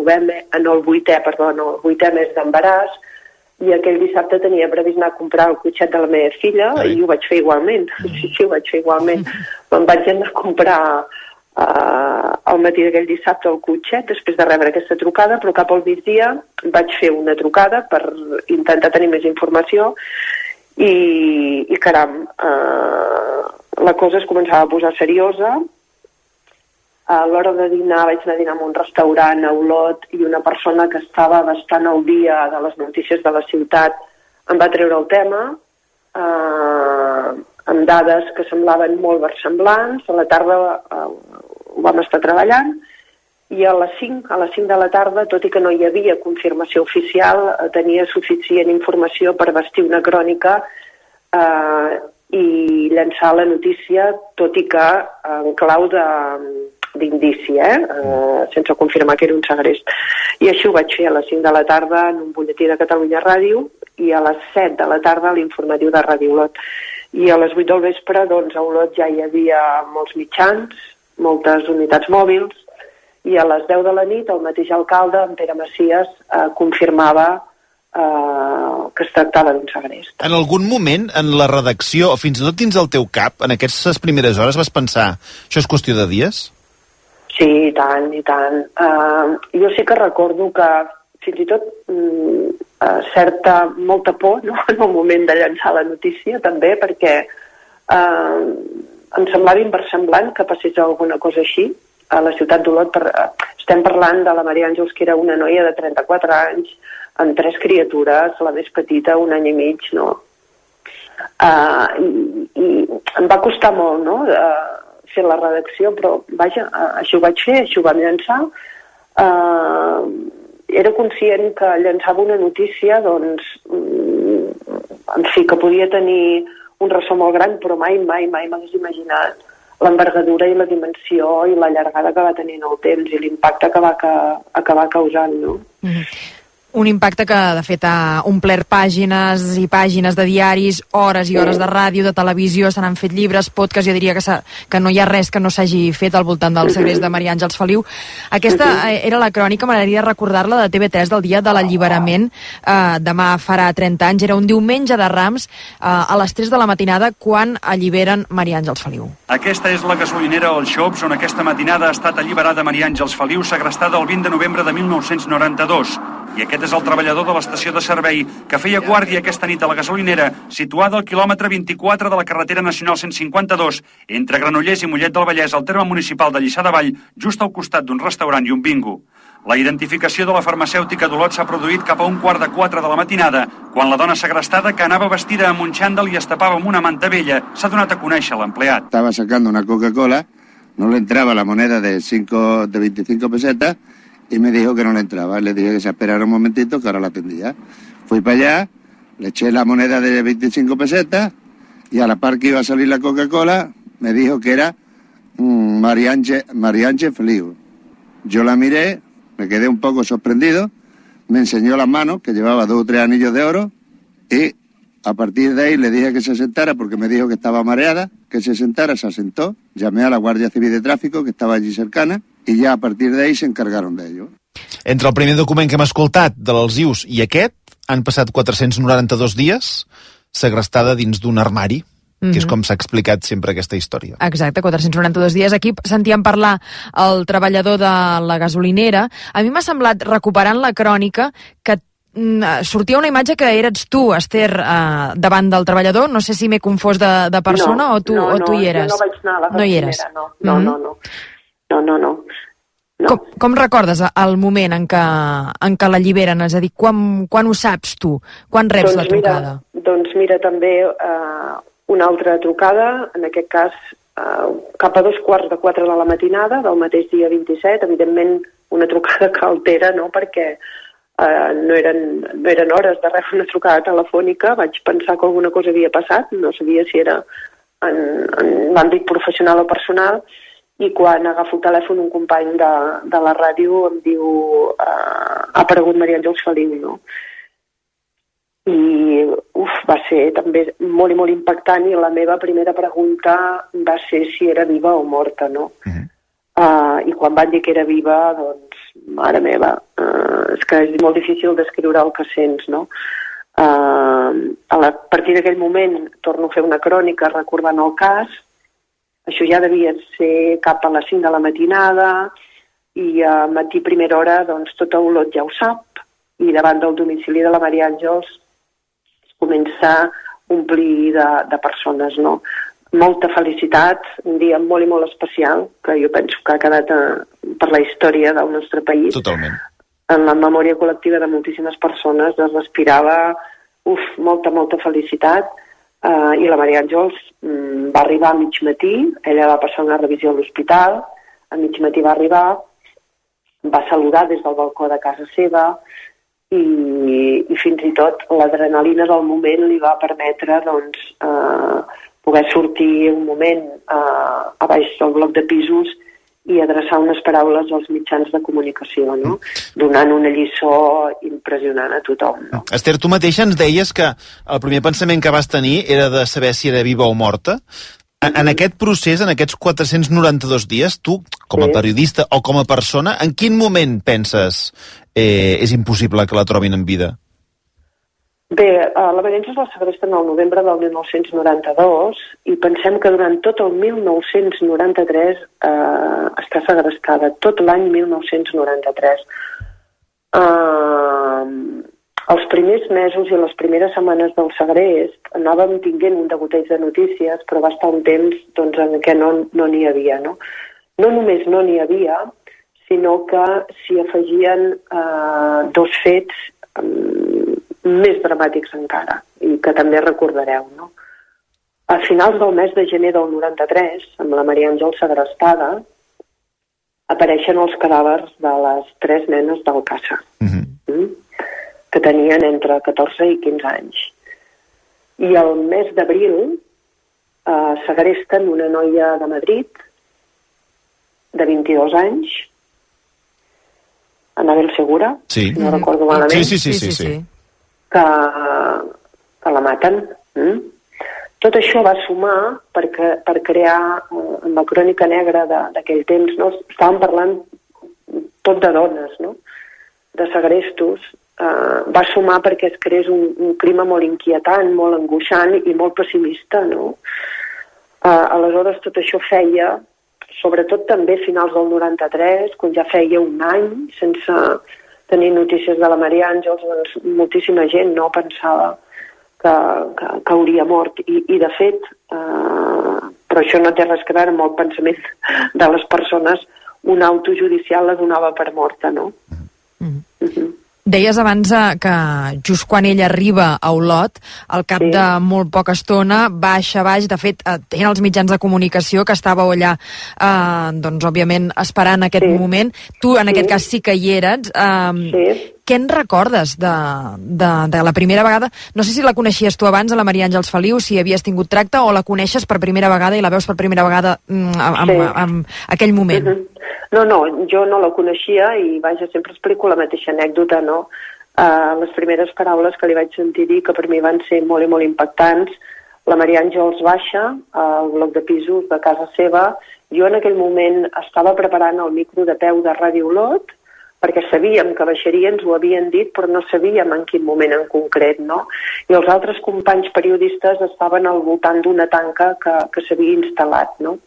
8è mes d'embaràs, i aquell dissabte tenia previst anar a comprar el cotxet de la meva filla i ho vaig fer igualment. Sí, ho vaig fer igualment. Me'n vaig anar a comprar al matí d'aquell dissabte el cotxet després de rebre aquesta trucada, però cap al migdia vaig fer una trucada per intentar tenir més informació i caram, la cosa es començava a posar seriosa. A l'hora de dinar vaig anar a dinar en un restaurant a Olot i una persona que estava bastant al dia de les notícies de la ciutat em va treure el tema amb dades que semblaven molt versemblants. A la tarda ho vam estar treballant i a les 5 de la tarda, tot i que no hi havia confirmació oficial, tenia suficient informació per vestir una crònica i llançar la notícia, tot i que en clau d'indici, sense confirmar que era un segrest. I així ho vaig fer a les 5 de la tarda en un butlletí de Catalunya Ràdio i a les 7 de la tarda a l'informatiu de Ràdio Olot. I a les 8 del vespre, doncs, a Olot ja hi havia molts mitjans, moltes unitats mòbils, i a les 10 de la nit el mateix alcalde, en Pere Macias, confirmava que es tractava d'un segrest. En algun moment, en la redacció, o fins i tot dins el teu cap, en aquestes primeres hores vas pensar això és qüestió de dies? Sí, i tant, i tant. Jo sí que recordo que fins i tot molta por, no?, en el moment de llançar la notícia, també, perquè em semblava inversemblant que passés alguna cosa així a la ciutat d'Olot. Estem parlant de la Maria Àngels, que era una noia de 34 anys, amb 3 criatures, la més petita, 1 any i mig, no? I em va costar molt, no?, fer la redacció, però vaja, això ho vaig fer, això ho vam llançar. Era conscient que llançava una notícia, doncs, en fi, que podia tenir un ressò molt gran, però mai m'hagués imaginat l'envergadura i la dimensió i la llargada que va tenir en el temps i l'impacte que va acabar causant, no? Un impacte que, de fet, ha omplert pàgines i pàgines de diaris, hores i hores de ràdio, de televisió, se n'han fet llibres, podcasts, jo diria que no hi ha res que no s'hagi fet al voltant del segrest de Maria Àngels Feliu. Aquesta era la crònica, m'agradaria recordar-la, de TV3 del dia de l'alliberament. Demà farà 30 anys, era un diumenge de Rams, a les 3 de la matinada, quan alliberen Maria Àngels Feliu. Aquesta és la gasolinera El Xops, on aquesta matinada ha estat alliberada Maria Àngels Feliu, segrestada el 20 de novembre de 1992. I aquest és el treballador de l'estació de servei que feia guàrdia aquesta nit a la gasolinera, situada al quilòmetre 24 de la carretera nacional 152, entre Granollers i Mollet del Vallès, al terme municipal de Lliçà de Vall, just al costat d'un restaurant i un bingo. La identificació de la farmacèutica d'Olot s'ha produït cap a 3:15 de la matinada, quan la dona segrestada, que anava vestida amb un xandall i es tapava amb una manta vella, s'ha donat a conèixer l'empleat. Estava sacando una Coca-Cola, no le entraba la moneda de 25 pesetas, y me dijo que no le entraba. Le dije que se esperara un momentito, que ahora la atendía. Fui para allá, le eché la moneda de 25 pesetas y a la par que iba a salir la Coca-Cola, me dijo que era María Ángel Feliu. Yo la miré, me quedé un poco sorprendido, me enseñó las manos, que llevaba 2 o 3 anillos de oro, y a partir de ahí le dije que se sentara porque me dijo que estaba mareada, que se sentara, se asentó, llamé a la Guardia Civil de Tráfico, que estava allí cercana, i ja a partir d'ahí s'encargaron d'ello. Entre el primer document que hem escoltat de l'Alzius i aquest, han passat 492 dies segrestada dins d'un armari, que és com s'ha explicat sempre aquesta història. Exacte, 492 dies. Aquí sentíem parlar el treballador de la gasolinera. A mi m'ha semblat, recuperant la crònica, que sortia una imatge que eres tu, Esther, davant del treballador. No sé si m'he confós de persona o tu hi eres. No, jo no vaig anar a la gasolinera, no. Com recordes el moment en què l'alliberen? És a dir, quan ho saps tu? Quan reps la trucada? Doncs mira, també una altra trucada, en aquest cas cap a 3:15 de la matinada del mateix dia 27, evidentment una trucada que altera, no?, perquè no eren hores de rebre una trucada telefònica. Vaig pensar que alguna cosa havia passat, no sabia si era en l'àmbit professional o personal, i quan agafo el telèfon un company de la ràdio em diu ha aparegut Maria Àngels Feliu, no? I va ser també molt i molt impactant, i la meva primera pregunta va ser si era viva o morta, no? I quan van dir que era viva, doncs, mare meva, és que és molt difícil descriure el que sents, no? A partir d'aquell moment torno a fer una crònica recordant el cas. Això ja devia ser cap a les 5 de la matinada, i a matí primera hora, doncs, tot Olot ja ho sap, i davant del domicili de la Maria Àngels comença a omplir de persones, no? Molta felicitat, un dia molt i molt especial, que jo penso que ha quedat per la història del nostre país. Totalment. En la memòria col·lectiva de moltíssimes persones es respirava, molta felicitat, i la Maria Àngels va arribar a mig matí, ella va passar una revisió a l'hospital, a mig matí va arribar, va saludar des del balcó de casa seva, i fins i tot l'adrenalina del moment li va permetre, doncs, poder sortir un moment a baix del bloc de pisos i adreçar unes paraules als mitjans de comunicació, no? Donant una lliçó impressionant a tothom, no? Esther, tu mateixa ens deies que el primer pensament que vas tenir era de saber si era viva o morta. En aquest procés, en aquests 492 dies, tu, com a periodista o com a persona, en quin moment penses és impossible que la trobin en vida? Bé, la Maria Àngels la segresten el novembre del 1992 i pensem que durant tot el 1993 està segrestada, tot l'any 1993. Els primers mesos i les primeres setmanes del segrest anàvem tinguent un degoteig de notícies, però va estar un temps, doncs, en què no n'hi havia, no? No només no n'hi havia, sinó que s'hi afegien dos fets més dramàtics encara, i que també recordareu, no? A finals del mes de gener del 93, amb la Maria Àngels segrestada, apareixen els cadàvers de les 3 nenes d'Alcàsser, que tenien entre 14 i 15 anys. I el mes d'abril segresten una noia de Madrid, de 22 anys, Anabel Segura, si no recordo malament. Sí. Que la maten. Tot això va sumar per crear, en la crònica negra d'aquell temps, no? Estàvem parlant tot de dones, no? De segrestos, va sumar perquè es creés un clima molt inquietant, molt angoixant i molt pessimista, no? Aleshores tot això feia, sobretot també a finals del 93, quan ja feia un any sense tenir notícies de la Maria Àngels, doncs moltíssima gent no pensava que hauria mort, i de fet, però això no té res a veure amb el pensament de les persones, un autojudicial la donava per morta, no? Deies abans que just quan ella arriba a Olot, al cap de molt poca estona, baixa baix, de fet, tenen els mitjans de comunicació que estàveu allà, doncs, òbviament, esperant aquest moment. Tu, en aquest cas, sí que hi eres. Què en recordes de la primera vegada? No sé si la coneixies tu abans, a la Maria Àngels Feliu, si havies tingut tracte, o la coneixes per primera vegada i la veus per primera vegada en aquell moment? No, jo no la coneixia i, vaja, sempre explico la mateixa anècdota, no? Les primeres paraules que li vaig sentir dir, que per mi van ser molt i molt impactants, la Maria Àngels baixa al bloc de pisos de casa seva. Jo en aquell moment estava preparant el micro de peu de Ràdio Olot, perquè sabíem que baixaria, ens ho havien dit, però no sabíem en quin moment en concret, no? I els altres companys periodistes estaven al voltant d'una tanca que s'havia instal·lat, no?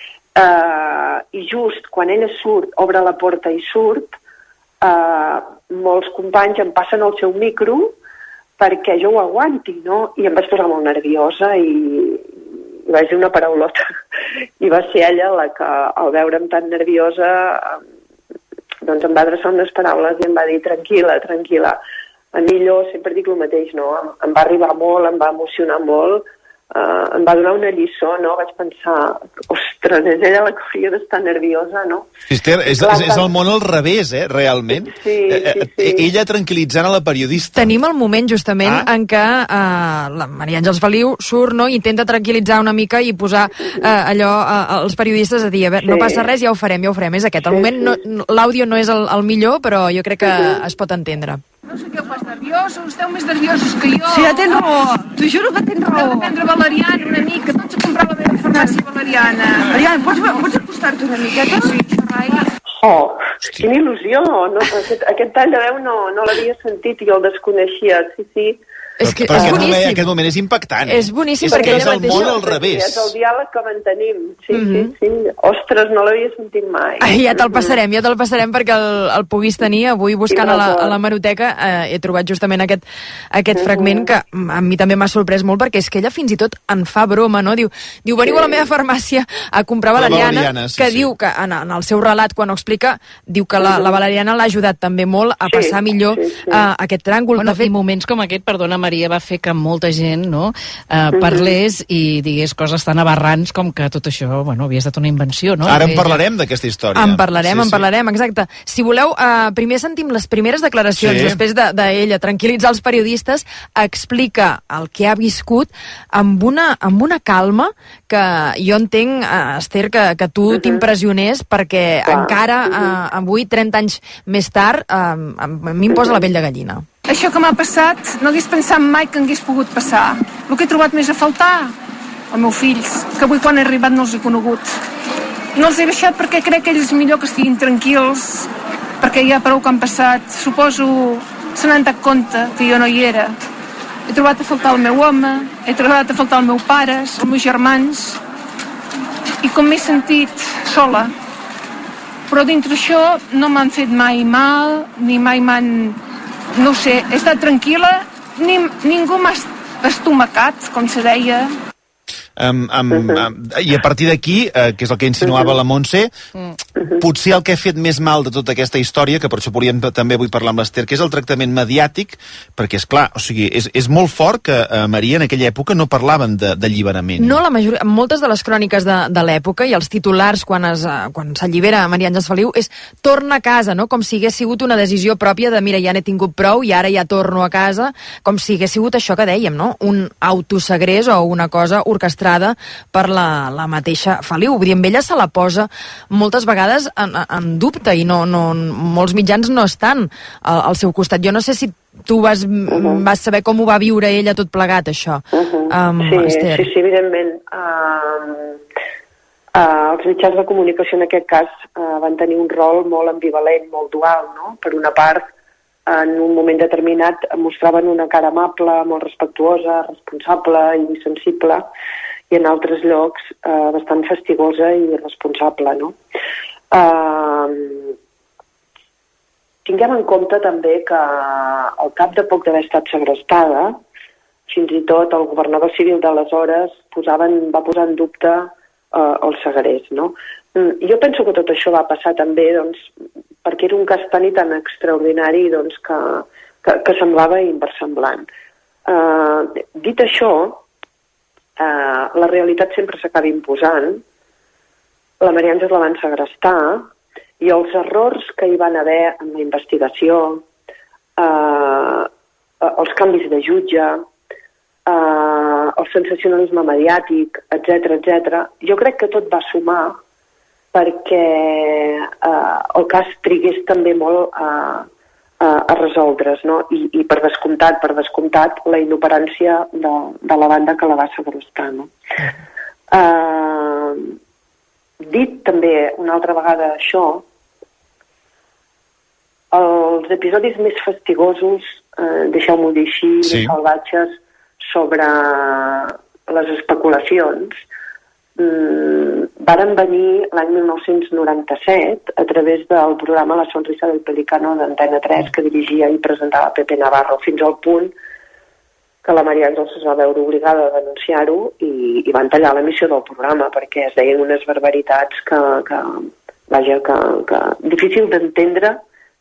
I just quan ella surt, obre la porta i surt, molts companys em passen el seu micro perquè jo ho aguanti, no? I em vaig posar molt nerviosa i vaig dir una paraulota. I va ser ella la que, al veure'm tan nerviosa, doncs em va adreçar unes paraules i em va dir tranquil·la. A mi allò, sempre dic el mateix, no? Em va arribar molt, em va emocionar molt, em va donar una lliçó, no? Vaig pensar, ostres, és ella la que hauria d'estar nerviosa, no? Esther, és el món al revés, realment. Sí. Ella tranquil·litzant a la periodista. Tenim el moment, justament, en què la Maria Àngels Feliu surt, no?, i intenta tranquil·litzar una mica i posar allò als periodistes a dir, no passa res, ja ho farem. És aquest. El moment, l'àudio no és el millor, però jo crec que es pot entendre. No sé què heu Esteu més nerviosos que jo. Sí, ja tens raó. T'ho juro que tens raó. Heu de prendre valeriana una mica. Tots a comprar la meva farmàcia valeriana. Ariana, pots acostar-te una miqueta? Sí, xerrai. Oh, quina il·lusió. No, aquest tall de veu no l'havia sentit i el desconeixia. Sí. És que però aquest moment és impactant. És boníssim perquè ella mateixa... És el món al revés. És el diàleg que mantenim. Sí. Ostres, no l'havia sentit mai. Ja te'l passarem perquè el puguis tenir. Avui buscant a la hemeroteca he trobat justament aquest fragment que a mi també m'ha sorprès molt, perquè és que ella fins i tot en fa broma, no? Diu, veniu a la meva farmàcia a comprar valeriana, que diu que en el seu relat, quan ho explica, diu que la valeriana l'ha ajudat també molt a passar millor aquest tràngol. Bueno, i moments com aquest, perdona, Maria, va fer que molta gent parlés i digués coses tan aberrants com que tot això havia estat una invenció, no? Ara en parlarem d'aquesta història. En parlarem, exacte. Si voleu, primer sentim les primeres declaracions, després d'ella tranquil·litzar els periodistes, explica el que ha viscut amb una calma que jo entenc, Esther, que tu t'impressionés, perquè encara avui, 30 anys més tard, a mi em posa la pell de gallina. Això que m'ha passat no hagués pensat mai que hagués pogut passar. El que he trobat més a faltar, els meus fills, que avui quan he arribat no els he conegut. No els he baixat perquè crec que ells millor que estiguin tranquils, perquè ja prou que han passat. Suposo se n'han dat compte que jo no hi era. He trobat a faltar el meu home, he trobat a faltar els meus pares, els meus germans, i com m'he sentit sola. Però dintre això no m'han fet mai mal, ni mai m'han... No sé, he estat tranquil·la, ningú m'ha estomacat, com se deia. I a partir d'aquí, que és el que insinuava la Montse, potser el que ha fet més mal de tota aquesta història, que per això també vull parlar amb l'Esther, que és el tractament mediàtic, perquè és clar, o sigui, és molt fort que Maria en aquella època no parlaven d'alliberament. No, moltes de les cròniques de l'època i els titulars quan s'allibera Maria Àngels Feliu és torna a casa, no? Com si hagués sigut una decisió pròpia de mira, ja n'he tingut prou i ara ja torno a casa, com si hagués sigut això que dèiem, no? Un autosegrés o una cosa orquestrada per la mateixa Feliu. Vull dir, amb ella se la posa moltes vegades en dubte i molts mitjans no estan al seu costat. Jo no sé si tu vas saber com ho va viure ella tot plegat, això. Sí, evidentment. Els mitjans de comunicació en aquest cas van tenir un rol molt ambivalent, molt dual, no? Per una part, en un moment determinat mostraven una cara amable, molt respectuosa, responsable i sensible, i en altres llocs bastant fastigosa i irresponsable, no? Tinguem en compte també que al cap de poc d'haver estat segrestada, fins i tot el governador civil d'aleshores va posar en dubte el segrest, no? Jo penso que tot això va passar també, doncs, perquè era un cas tan i tan extraordinari, doncs, que semblava inversemblant. Dit això, la realitat sempre s'acaba imposant. La Maria Àngels la van segrestar i els errors que hi van haver en la investigació, els canvis de jutge, el sensacionalisme mediàtic, etc., jo crec que tot va sumar perquè el cas trigués també molt a resoldre's, no? I per descomptat, la inoperància de la banda que la va segrestar, no? Dit també una altra vegada això, els episodis més fastigosos, deixeu-m'ho dir així, més salvatges, sobre les especulacions, varen venir l'any 1997 a través del programa La sonrisa del pelicano d'Antena 3 que dirigia i presentava Pepe Navarro, fins al punt que la Maria Àngels es va veure obligada a denunciar-ho i van tallar l'emissió del programa perquè es deien unes barbaritats que difícil d'entendre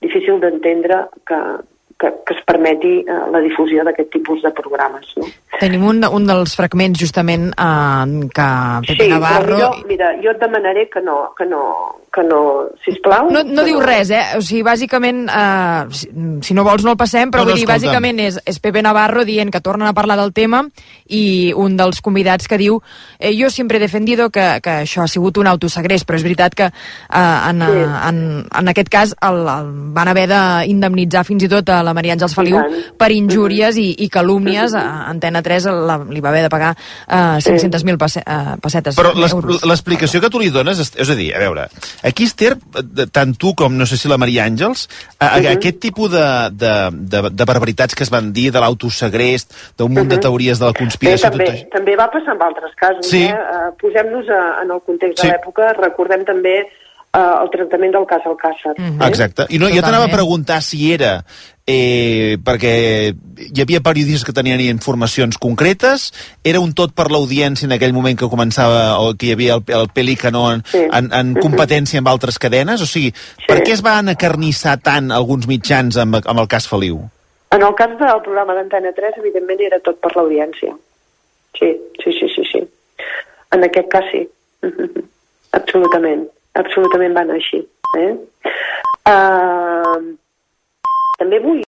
que es permeti la difusió d'aquest tipus de programes, no? Tenim un dels fragments justament que Pepe Navarro... Mira, jo et demanaré que no, sisplau. No diu res, O sigui, bàsicament, si no vols no el passem, però vull dir, bàsicament és Pepe Navarro dient que tornen a parlar del tema i un dels convidats que diu jo sempre he defendido que això ha sigut un autosegrest, però és veritat que en aquest cas el van haver d'indemnitzar fins i tot a la Maria Àngels Feliu per injúries i calúmnies. Antena 3 li va haver de pagar 500.000 pessetes. Però l'explicació que tu li dones, és a dir, a veure, aquí, Esther, tant tu com no sé si la Maria Àngels, aquest tipus de barbaritats que es van dir, de l'autosegrest, d'un munt de teories de la conspiració... També va passar en altres casos. Posem-nos en el context de l'època, recordem també el tractament del cas Alcácer. Exacte. I jo t'anava a preguntar si era perquè hi havia periodistes que tenien informacions concretes, era un tot per l'audiència en aquell moment que començava, o que hi havia el Pelícano en competència amb altres cadenes, o sigui, per què es van acarnissar tant alguns mitjans amb el cas Feliu? En el cas del programa d'Antena 3, evidentment era tot per l'audiència. Sí. En aquest cas sí. Absolutament va anar així. També vull